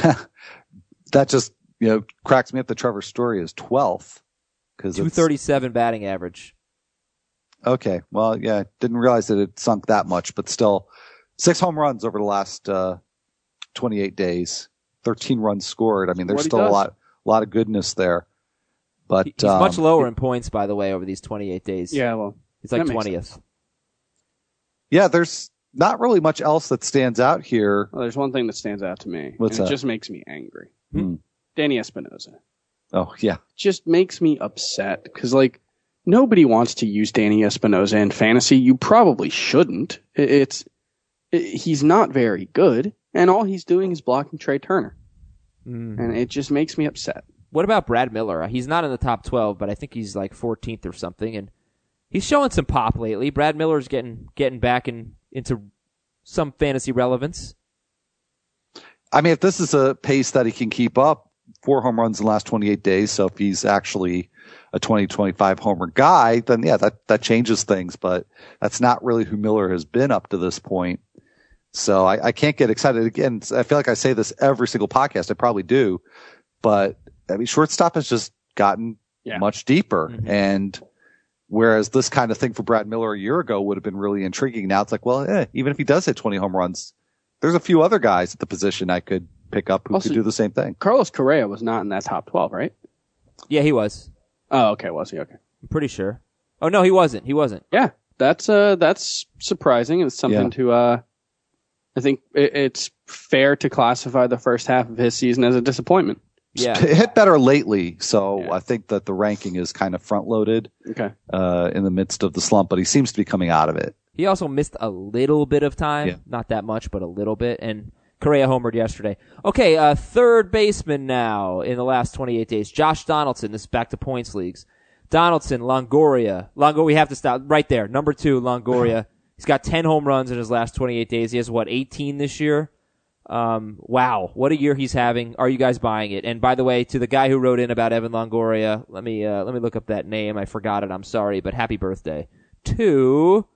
That just, you know, cracks me up that Trevor Story is twelfth. two thirty-seven batting average. Okay. Well, yeah, didn't realize that it sunk that much, but still six home runs over the last, uh, twenty-eight days, thirteen runs scored. I mean, there's still a lot, a lot of goodness there, but he's um, much lower in points, by the way, over these twenty-eight days. Yeah. Well, he's like twentieth. Yeah. There's not really much else that stands out here. Well, there's one thing that stands out to me. What's and that? It just makes me angry. Hmm. Danny Espinoza. Oh yeah. Just makes me upset because like, nobody wants to use Danny Espinoza in fantasy. You probably shouldn't. It's it, he's not very good, and all he's doing is blocking Trey Turner, mm. and it just makes me upset. What about Brad Miller? He's not in the top twelve, but I think he's like fourteenth or something, and he's showing some pop lately. Brad Miller's getting getting back in, into some fantasy relevance. I mean, if this is a pace that he can keep up, four home runs in the last twenty-eight days, so if he's actually a twenty, twenty-five homer guy, then yeah, that, that changes things, but that's not really who Miller has been up to this point. So I, I can't get excited again. I feel like I say this every single podcast. I probably do, but I mean, shortstop has just gotten yeah. much deeper. Mm-hmm. And Whereas this kind of thing for Brad Miller a year ago would have been really intriguing. Now it's like, well, eh, even if he does hit twenty home runs, there's a few other guys at the position I could pick up who Also, could do the same thing. Carlos Correa was not in that top twelve, right? Yeah, he was. Oh, okay, was he? Okay. I'm pretty sure. Oh, no, he wasn't. He wasn't. Yeah, that's uh, that's surprising. It's something Yeah. to. Uh, I think it, it's fair to classify the first half of his season as a disappointment. Yeah. It hit better lately, so Yeah. I think that the ranking is kind of front loaded Okay. uh, in the midst of the slump, but he seems to be coming out of it. He also missed a little bit of time. Yeah. Not that much, but a little bit. And Correa homered yesterday. Okay, uh, third baseman now in the last twenty-eight days. Josh Donaldson. This is back to points leagues. Donaldson, Longoria. Longoria, we have to stop right there. Number two, Longoria. He's got ten home runs in his last twenty-eight days. He has, what, eighteen this year? Um, wow, what a year he's having. Are you guys buying it? And by the way, to the guy who wrote in about Evan Longoria, let me, uh, let me look up that name. I forgot it. I'm sorry, but happy birthday to,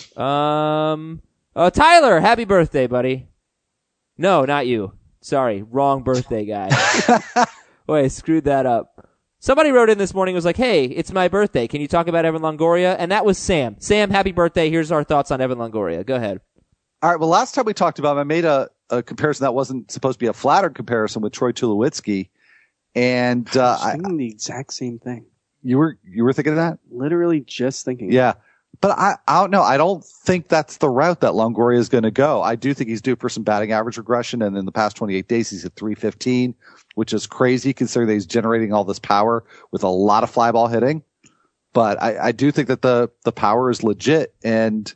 um, uh, Tyler. Happy birthday, buddy. No, not you. Sorry, wrong birthday guy. Wait, I screwed that up. Somebody wrote in this morning and was like, hey, it's my birthday. Can you talk about Evan Longoria? And that was Sam. Sam, happy birthday. Here's our thoughts on Evan Longoria. Go ahead. All right. Well, last time we talked about him, I made a, a comparison that wasn't supposed to be a flattered comparison with Troy Tulowitzki. And, uh, I was I, thinking the exact same thing. you were, you were thinking of that? Literally just thinking. Yeah. But I, I don't know. I don't think that's the route that Longoria is going to go. I do think he's due for some batting average regression. And in the past twenty-eight days, he's at three fifteen, which is crazy considering that he's generating all this power with a lot of fly ball hitting. But I, I do think that the, the power is legit. And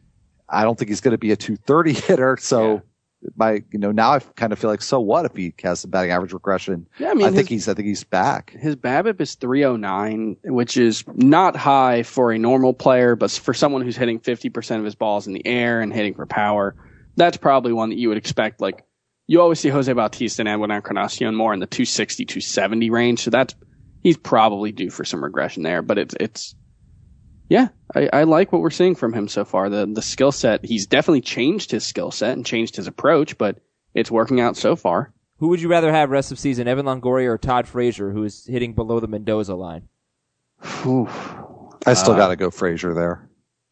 I don't think he's going to be a two thirty hitter. So Yeah. my, you know, now I kind of feel like, so what if he has some batting average regression? Yeah, I mean, I think his- he's, I think he's back. His BABIP is three oh nine, which is not high for a normal player, but for someone who's hitting fifty percent of his balls in the air and hitting for power, that's probably one that you would expect. Like, you always see Jose Bautista and Edwin Encarnacion more in the two sixty, two seventy range, so that's, he's probably due for some regression there, but it's, it's, yeah, I, I like what we're seeing from him so far. The, the skill set, he's definitely changed his skill set and changed his approach, but it's working out so far. Who would you rather have rest of season, Evan Longoria or Todd Frazier, who is hitting below the Mendoza line? Oof. I still Uh, got to go Frazier there.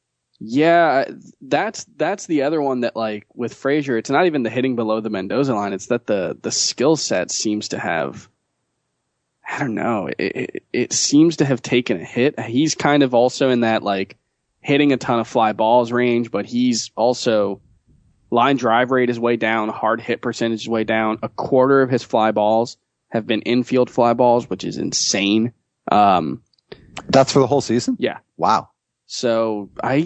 Yeah, that's that's the other one that, like, with Frazier, it's not even the hitting below the Mendoza line. It's that the the skill set seems to have, I don't know, it, it it seems to have taken a hit. He's kind of also in that, like, hitting a ton of fly balls range, but he's also, line drive rate is way down, hard hit percentage is way down. A quarter of his fly balls have been infield fly balls, which is insane. Um, That's for the whole season? yeah. Wow. So I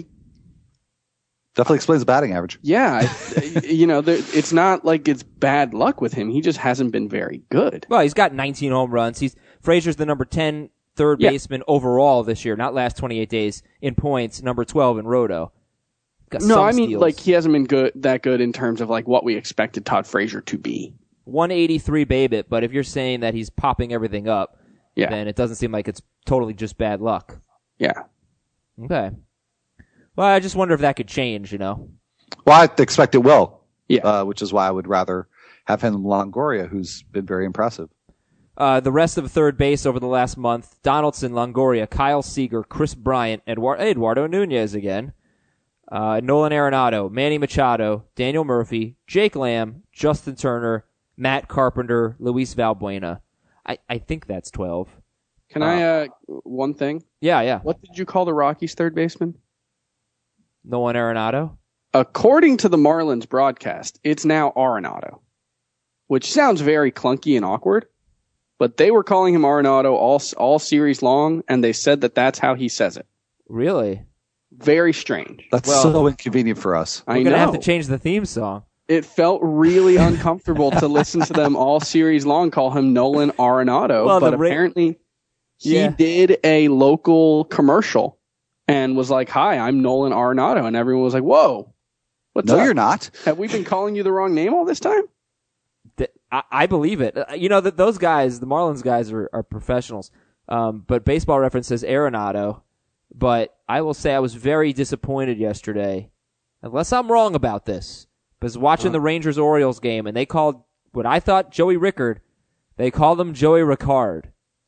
Definitely explains the batting average. Yeah, I, you know, there, it's not like it's bad luck with him. He just hasn't been very good. Well, he's got nineteen home runs. He's Frazier's the number ten third Yeah. baseman overall this year, not last twenty-eight days in points, number twelve in Roto. Got No, some I mean, steals. like, he hasn't been good that good in terms of, like, what we expected Todd Frazier to be. one eighty-three BABIP, but if you're saying that he's popping everything up, Yeah. then it doesn't seem like it's totally just bad luck. Yeah. Okay. Well, I just wonder if that could change, you know? Well, I expect it will. Yeah. Uh, which is why I would rather have him than Longoria, who's been very impressive. Uh, the rest of third base over the last month, Donaldson, Longoria, Kyle Seager, Chris Bryant, Eduard- Eduardo Nunez again, uh, Nolan Arenado, Manny Machado, Daniel Murphy, Jake Lamb, Justin Turner, Matt Carpenter, Luis Valbuena. I, I think that's twelve. Can I, uh, one thing? Yeah, yeah. What did you call the Rockies' third baseman? Nolan Arenado? According to the Marlins broadcast, it's now Arenado, which sounds very clunky and awkward, but they were calling him Arenado all, all series long, and they said that that's how he says it. Really? Very strange. That's Well- so inconvenient for us. We're I going to know. have to change the theme song. It felt really uncomfortable to listen to them all series long call him Nolan Arenado, Well, but the ra- apparently he Yeah. did a local commercial and was like, "Hi, I'm Nolan Arenado," and everyone was like, "Whoa, what's No, up? you're not. Have we been calling you the wrong name all this time?" Th- I, I believe it. Uh, You know, that those guys, the Marlins guys, are, are professionals. Um, but Baseball Reference says Arenado. But I will say I was very disappointed yesterday, unless I'm wrong about this. Because watching the Rangers-Orioles game, and they called what I thought Joey Rickard, they called him Joey Ricard.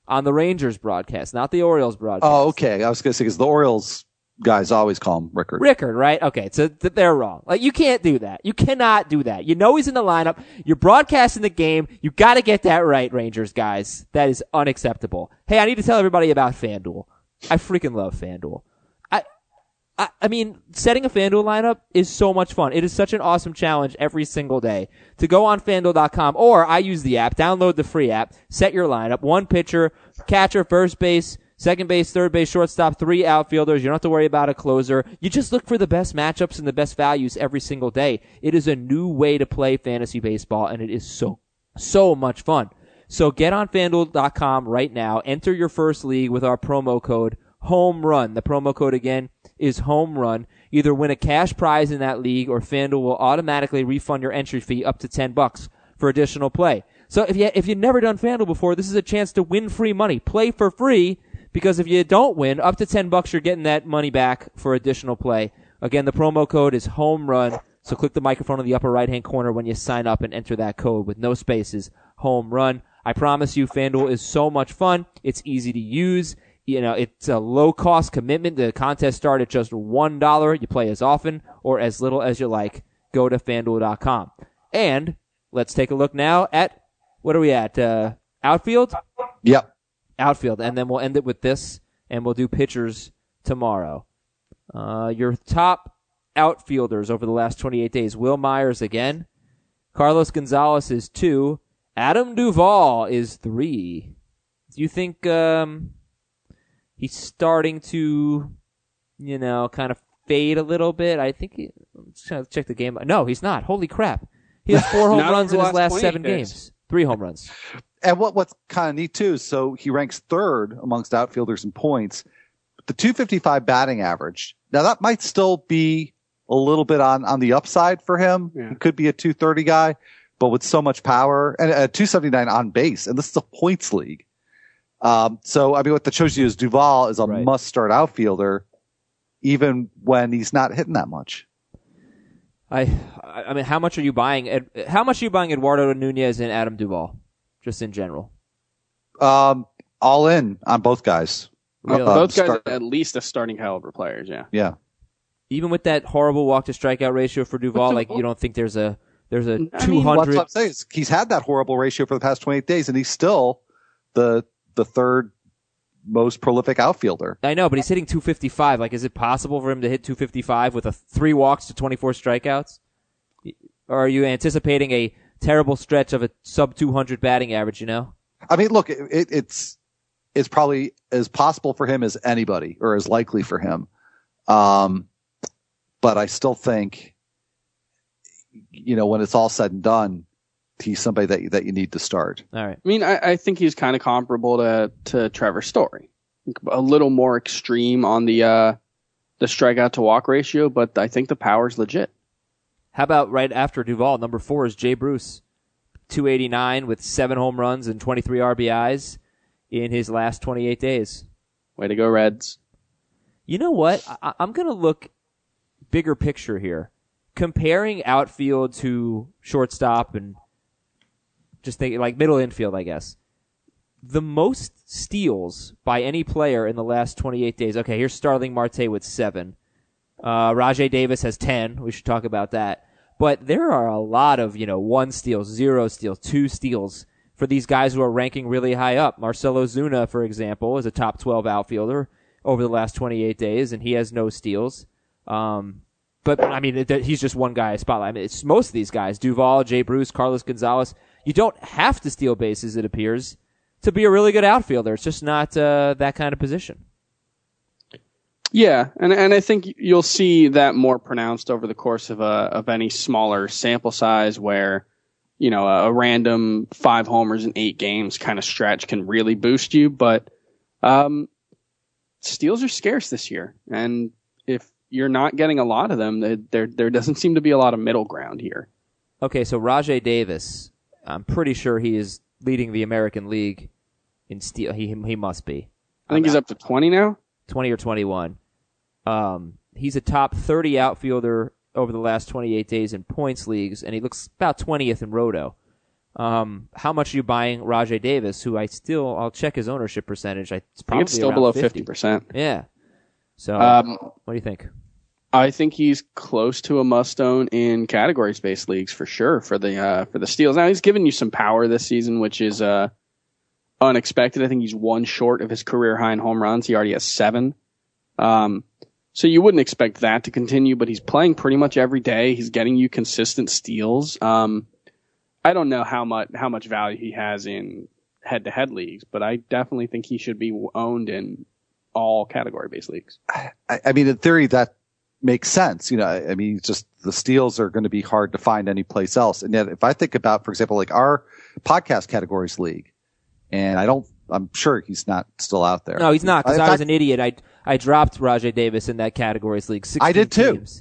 on the Rangers broadcast, not the Orioles broadcast. Oh, okay. I was going to say, because the Orioles guys always call him Rickard. Rickard, right? Okay, so th- they're wrong. Like, you can't do that. You cannot do that. You know he's in the lineup. You're broadcasting the game. You got to get that right, Rangers guys. That is unacceptable. Hey, I need to tell everybody about FanDuel. I freaking love FanDuel. I, I, I mean, setting a FanDuel lineup is so much fun. It is such an awesome challenge every single day. To go on FanDuel dot com, or I use the app, download the free app, set your lineup, one pitcher, catcher, first base, second base, third base, shortstop, three outfielders. You don't have to worry about a closer. You just look for the best matchups and the best values every single day. It is a new way to play fantasy baseball, and it is so, so much fun. So get on FanDuel dot com right now. Enter your first league with our promo code HOMERUN. The promo code again is HOMERUN. Either win a cash prize in that league, or FanDuel will automatically refund your entry fee up to ten bucks for additional play. So if you if you've never done FanDuel before, this is a chance to win free money. Play for free. Because if you don't win, up to ten bucks, you're getting that money back for additional play. Again, the promo code is HOMERUN. So click the microphone in the upper right-hand corner when you sign up and enter that code with no spaces, HOMERUN. I promise you, FanDuel is so much fun. It's easy to use. You know, it's a low-cost commitment. The contest starts at just one dollar. You play as often or as little as you like. Go to FanDuel dot com. And let's take a look now at, what are we at, uh, outfield? Yep. Outfield, and then we'll end it with this, and we'll do pitchers tomorrow. Uh, your top outfielders over the last twenty-eight days. Will Myers again. Carlos Gonzalez is two. Adam Duvall is three. Do you think um, he's starting to, you know, kind of fade a little bit? I think he, I'm just trying to check the game. No, he's not. Holy crap. He has four home runs in his last seven days. games. Three home runs. And what what's kind of neat too is, so he ranks third amongst outfielders in points. The two fifty-five batting average. Now that might still be a little bit on, on the upside for him. Yeah. He could be a two thirty guy, but with so much power, and a two seventy-nine on base. And this is a points league. Um, so I mean, what that shows you is Duvall is a right. must start outfielder, even when he's not hitting that much. I, I mean, how much are you buying? How much are you buying Eduardo Nunez and Adam Duvall? Just in general. Um, all in on both guys. Really? Uh, both guys start- are at least a starting caliber players, yeah. Yeah. Even with that horrible walk to strikeout ratio for Duvall, like you don't think there's a there's a I mean, two hundred. What I'm saying is he's had that horrible ratio for the past twenty-eight days, and he's still the the third most prolific outfielder. I know, but he's hitting two fifty-five. Like, is it possible for him to hit two fifty-five with a three walks to twenty-four strikeouts? Or are you anticipating a terrible stretch of a sub two hundred batting average, you know? I mean, look, it, it, it's it's probably as possible for him as anybody, or as likely for him. Um, but I still think, you know, when it's all said and done, he's somebody that that you need to start. All right. I mean, I, I think he's kind of comparable to to Trevor Story, a little more extreme on the uh, the strikeout to walk ratio, but I think the power's legit. How about right after Duvall? Number four is Jay Bruce, two eighty-nine with seven home runs and twenty-three R B Is in his last twenty-eight days. Way to go, Reds. You know what? I- I'm going to look bigger picture here. Comparing outfield to shortstop and just think like middle infield, I guess. The most steals by any player in the last twenty-eight days. Okay, here's Starling Marte with seven. Uh, Rajai Davis has ten. We should talk about that. But there are a lot of, you know, one steals, zero steals, two steals for these guys who are ranking really high up. Marcell Ozuna, for example, is a top twelve outfielder over the last twenty-eight days, and he has no steals. Um, but, I mean, it, he's just one guy spotlight. I mean, it's most of these guys, Duvall, Jay Bruce, Carlos Gonzalez. You don't have to steal bases, it appears, to be a really good outfielder. It's just not uh, that kind of position. Yeah, and and I think you'll see that more pronounced over the course of a of any smaller sample size, where you know a, a random five homers in eight games kind of stretch can really boost you. But um, steals are scarce this year, and if you're not getting a lot of them, there there doesn't seem to be a lot of middle ground here. Okay, so Rajai Davis, I'm pretty sure he is leading the American League in steal. He he must be. I think I'm he's up to twenty now. twenty or twenty-one. Um, he's a top thirty outfielder over the last twenty-eight days in points leagues, and he looks about twentieth in Roto. Um, how much are you buying Rajai Davis, who I still, I'll check his ownership percentage. I, it's I probably think it's still around below fifty. fifty percent. Yeah. So, Um, what do you think? I think he's close to a must-own in categories-based leagues for sure for the uh, for the Steelers. Now he's given you some power this season, which is uh, unexpected. I think he's one short of his career high in home runs. He already has seven. Um, so you wouldn't expect that to continue, but he's playing pretty much every day. He's getting you consistent steals. Um, I don't know how much how much value he has in head-to-head leagues, but I definitely think he should be owned in all category-based leagues. I, I mean, in theory, that makes sense. You know, I mean, just the steals are going to be hard to find anyplace else. And yet, if I think about, for example, like our podcast categories league, and I don't, I'm sure he's not still out there. No, he's not, because In I was fact, an idiot. I I dropped Rajai Davis in that categories league. I did too. Teams.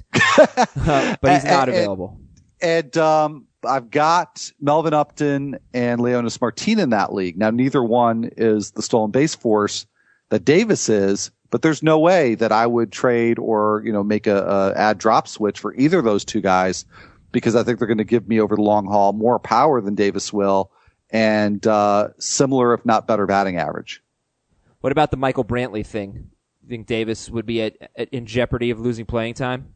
uh, but he's not And- and- available. And um, I've got Melvin Upton and Leonis Martin in that league. Now, neither one is the stolen base force that Davis is, but there's no way that I would trade or, you know, make a, a add drop switch for either of those two guys, because I think they're going to give me over the long haul more power than Davis will, and uh, similar, if not better, batting average. What about the Michael Brantley thing? You think Davis would be at, at, in jeopardy of losing playing time?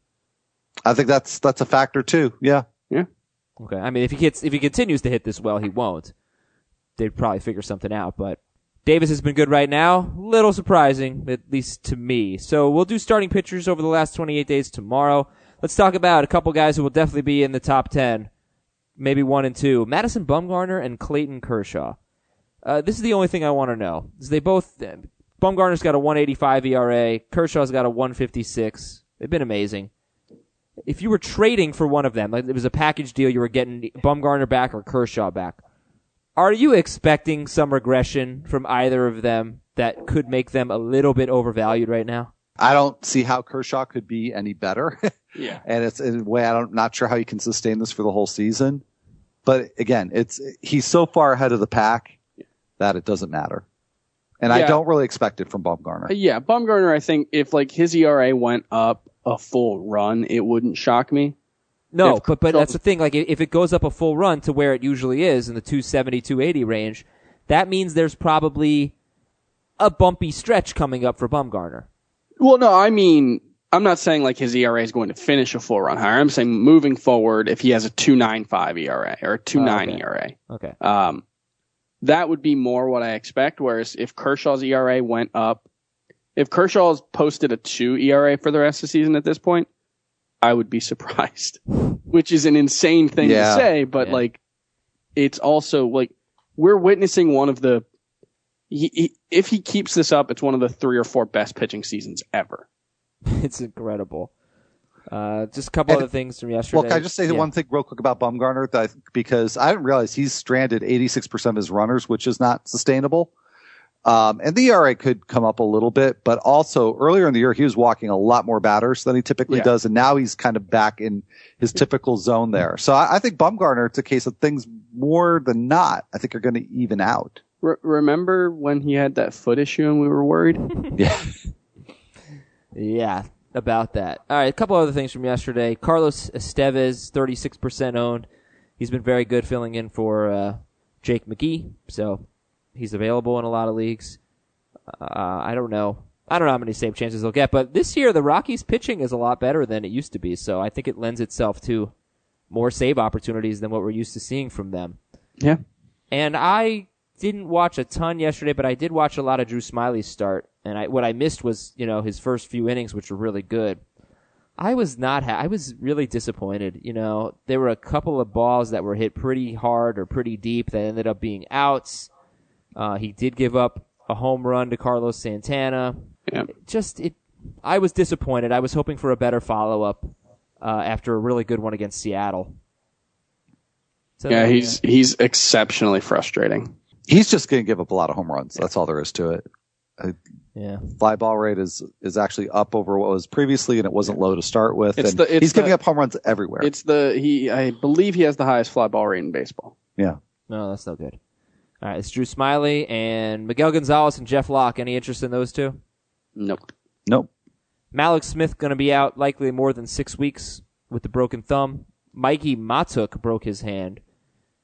I think that's that's a factor too. Yeah. Yeah. Okay. I mean, if he hits, if he continues to hit this well, he won't. They'd probably figure something out, but Davis has been good right now. Little surprising, at least to me. So we'll do starting pitchers over the last twenty-eight days tomorrow. Let's talk about a couple guys who will definitely be in the top ten, maybe one and two. Madison Bumgarner and Clayton Kershaw. Uh, this is the only thing I want to know. Is they both, uh, Bumgarner's got a one eighty-five E R A. Kershaw's got a one fifty-six. They've been amazing. If you were trading for one of them, like it was a package deal, you were getting Bumgarner back or Kershaw back, are you expecting some regression from either of them that could make them a little bit overvalued right now? I don't see how Kershaw could be any better. Yeah. And it's in a way, I'm not sure how he can sustain this for the whole season. But again, it's, he's so far ahead of the pack that it doesn't matter. And I Yeah. don't really expect it from Bumgarner. Yeah, Bumgarner, I think if like his E R A went up a full run, it wouldn't shock me. No, If but but Kershaw- that's the thing. Like if it goes up a full run to where it usually is in the two seventy, two eighty range, that means there's probably a bumpy stretch coming up for Bumgarner. Well, no, I mean, I'm not saying like his E R A is going to finish a full run higher. I'm saying moving forward, if he has a two ninety-five E R A or a two ninety Oh, okay. E R A, Okay. um, that would be more what I expect. Whereas if Kershaw's E R A went up, if Kershaw's posted a two E R A for the rest of the season at this point, I would be surprised, which is an insane thing Yeah. to say, but Yeah. like, it's also like we're witnessing one of the, he, he, if he keeps this up, it's one of the three or four best pitching seasons ever. It's incredible. Uh, just a couple And- other things from yesterday. Well, can I just say Yeah. one thing real quick about Bumgarner? That I, because I didn't realize he's stranded eighty-six percent of his runners, which is not sustainable. Um, and the E R A could come up a little bit, but also earlier in the year, he was walking a lot more batters than he typically Yeah. does. And now he's kind of back in his typical zone there. So I, I think Bumgarner, it's a case of things more than not, I think are going to even out. Re- remember when he had that foot issue and we were worried? Yeah. Yeah, about that. All right, a couple other things from yesterday. Carlos Estevez, thirty-six percent owned. He's been very good filling in for uh, Jake McGee, so he's available in a lot of leagues. Uh, I don't know. I don't know how many save chances he'll get, but this year the Rockies' pitching is a lot better than it used to be, so I think it lends itself to more save opportunities than what we're used to seeing from them. Yeah. And I didn't watch a ton yesterday, but I did watch a lot of Drew Smiley's start. And I, what I missed was, you know, his first few innings, which were really good. I was not, ha- I was really disappointed. You know, there were a couple of balls that were hit pretty hard or pretty deep that ended up being outs. Uh, he did give up a home run to Carlos Santana. Yeah. Just, it, I was disappointed. I was hoping for a better follow-up, uh, after a really good one against Seattle. So, Yeah, he's he's exceptionally frustrating. He's just going to give up a lot of home runs. That's all there is to it. Uh, yeah. fly ball rate is, is actually up over what was previously, and it wasn't low to start with. It's and the- it's he's giving the- up home runs everywhere. It's the he I believe he has the highest fly ball rate in baseball. yeah. No, that's no good. All right, it's Drew Smiley and Miguel Gonzalez and Jeff Locke. Any interest in those two? Nope. Nope. Malik Smith going to be out likely more than six weeks with the broken thumb. Mikey Matuk broke his hand.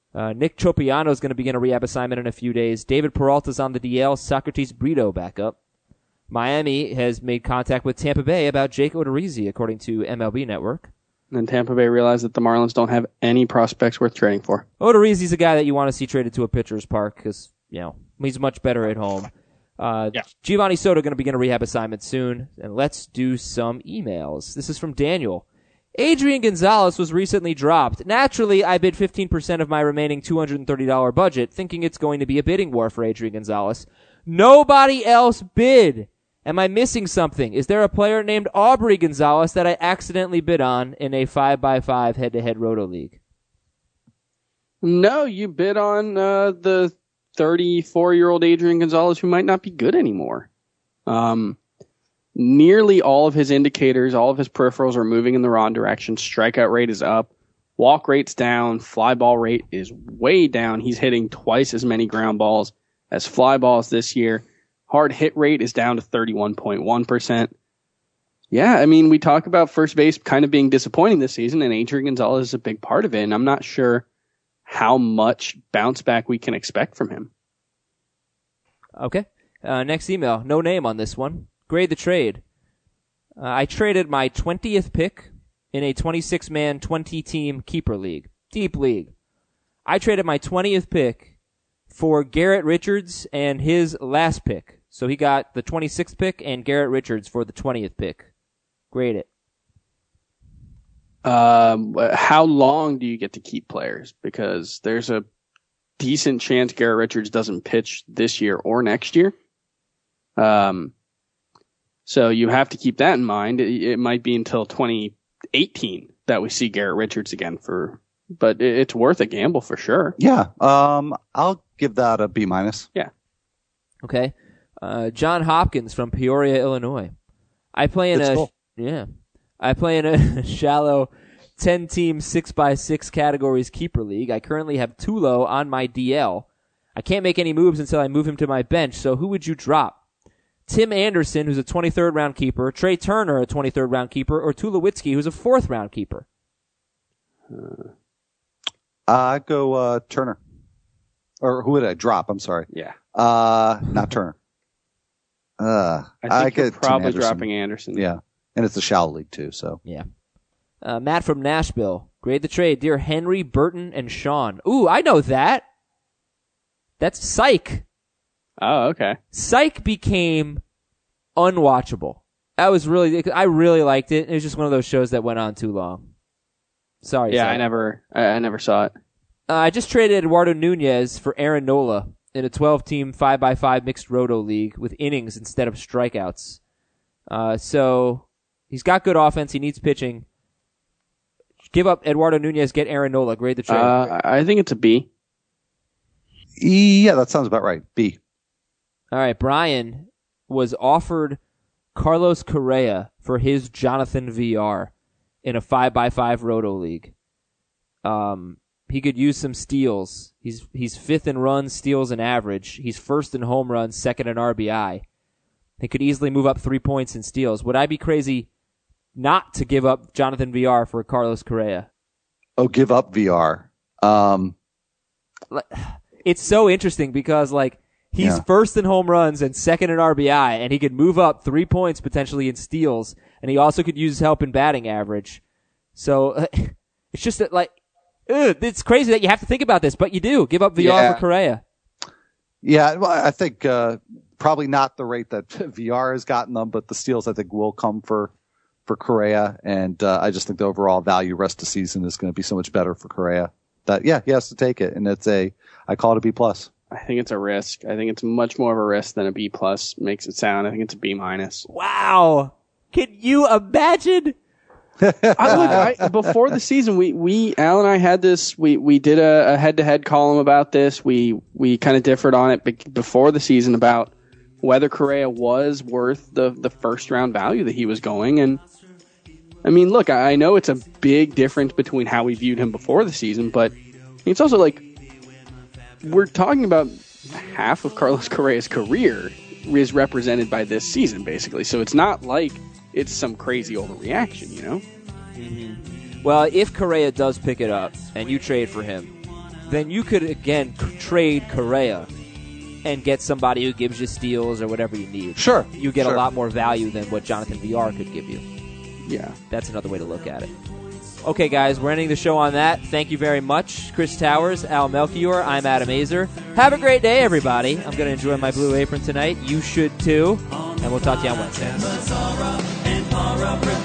Uh, Nick Tropiano is going to begin a rehab assignment in a few days. David Peralta's on the D L. Socrates Brito back up. Miami has made contact with Tampa Bay about Jake Odorizzi, according to M L B Network. And then Tampa Bay realized that the Marlins don't have any prospects worth trading for. Odorizzi's a guy that you want to see traded to a pitcher's park because, you know, he's much better at home. Uh, yeah. Giovanni Soto going to begin a rehab assignment soon. And let's do some emails. This is from Daniel. Adrian Gonzalez was recently dropped. Naturally, I bid fifteen percent of my remaining two hundred thirty dollars budget, thinking it's going to be a bidding war for Adrian Gonzalez. Nobody else bid. Am I missing something? Is there a player named Aubrey Gonzalez that I accidentally bid on in a five by five head-to-head Roto League? No, you bid on uh, the thirty-four-year-old Adrian Gonzalez who might not be good anymore. Um... Nearly all of his indicators, all of his peripherals are moving in the wrong direction. Strikeout rate is up. Walk rate's down. Fly ball rate is way down. He's hitting twice as many ground balls as fly balls this year. Hard hit rate is down to thirty-one point one percent. Yeah, I mean, we talk about first base kind of being disappointing this season, and Adrian Gonzalez is a big part of it, and I'm not sure how much bounce back we can expect from him. Okay. Uh, next email. No name on this one. Grade the trade. Uh, I traded my twentieth pick in a twenty-six man, twenty-team keeper league. Deep league. I traded my twentieth pick for Garrett Richards and his last pick. So he got the twenty-sixth pick and Garrett Richards for the twentieth pick. Grade it. Um, how long do you get to keep players? Because there's a decent chance Garrett Richards doesn't pitch this year or next year. Um... So you have to keep that in mind. It, it might be until twenty eighteen that we see Garrett Richards again for, but it, it's worth a gamble for sure. Yeah. Um, I'll give that a B minus. Yeah. Okay. Uh, John Hopkins from Peoria, Illinois. I play in Good a, school. yeah, I play in a shallow ten team six by six categories keeper league. I currently have Tulo on my D L. I can't make any moves until I move him to my bench. So who would you drop? Tim Anderson, who's a twenty-third round keeper, Trey Turner, a twenty-third round keeper, or Tulowitzki, who's a fourth round keeper? Uh, I'd go uh, Turner. Or who would I drop? I'm sorry. Yeah. Uh, not Turner. Uh, I think I you're get probably Anderson. dropping Anderson. Yeah. And it's a shallow league too, so. Yeah. Uh, Matt from Nashville. Grade the trade. Dear Henry, Burton, and Sean. Ooh, I know that. That's Psych. Oh, okay. Psych became unwatchable. I was really, I really liked it. It was just one of those shows that went on too long. Sorry. Yeah, Psych. I never, I, I never saw it. Uh, I just traded Eduardo Nunez for Aaron Nola in a twelve team five by five mixed roto league with innings instead of strikeouts. Uh, so he's got good offense. He needs pitching. Give up Eduardo Nunez, get Aaron Nola. Grade the trade. Uh, I think it's a B. Yeah, that sounds about right. B. All right, Brian was offered Carlos Correa for his Jonathan V R in a five by five roto league. Um, he could use some steals. He's he's fifth in runs, steals, and average. He's first in home runs, second in R B I. He could easily move up three points in steals. Would I be crazy not to give up Jonathan V R for Carlos Correa? Oh, give up V R. Um, it's so interesting because, like, he's yeah. first in home runs and second in R B I, and he could move up three points potentially in steals, and he also could use help in batting average. So uh, it's just that, like, ugh, it's crazy that you have to think about this, but you do. Give up V R yeah. for Correa. Yeah, well, I think uh, probably not the rate that V R has gotten them, but the steals I think will come for for Correa, and uh, I just think the overall value rest of season is going to be so much better for Correa. That yeah, he has to take it, and it's a I call it a B plus. I think it's a risk. I think it's much more of a risk than a B plus makes it sound. I think it's a B minus. Wow. Can you imagine? I, look, I, before the season, we, we, Al and I had this, we, we did a, a head-to-head column about this. We, we kind of differed on it be- before the season about whether Correa was worth the, the first round value that he was going. And I mean, look, I, I know it's a big difference between how we viewed him before the season, but it's also like, we're talking about half of Carlos Correa's career is represented by this season, basically. So it's not like it's some crazy overreaction, you know? Mm-hmm. Well, if Correa does pick it up and you trade for him, then you could, again, c- trade Correa and get somebody who gives you steals or whatever you need. Sure. You get sure. a lot more value than what Jonathan V R could give you. Yeah. That's another way to look at it. Okay, guys, we're ending the show on that. Thank you very much. Chris Towers, Al Melchior, I'm Adam Azer. Have a great day, everybody. I'm going to enjoy my blue apron tonight. You should, too. And we'll talk to you on Wednesday. Mazara and Para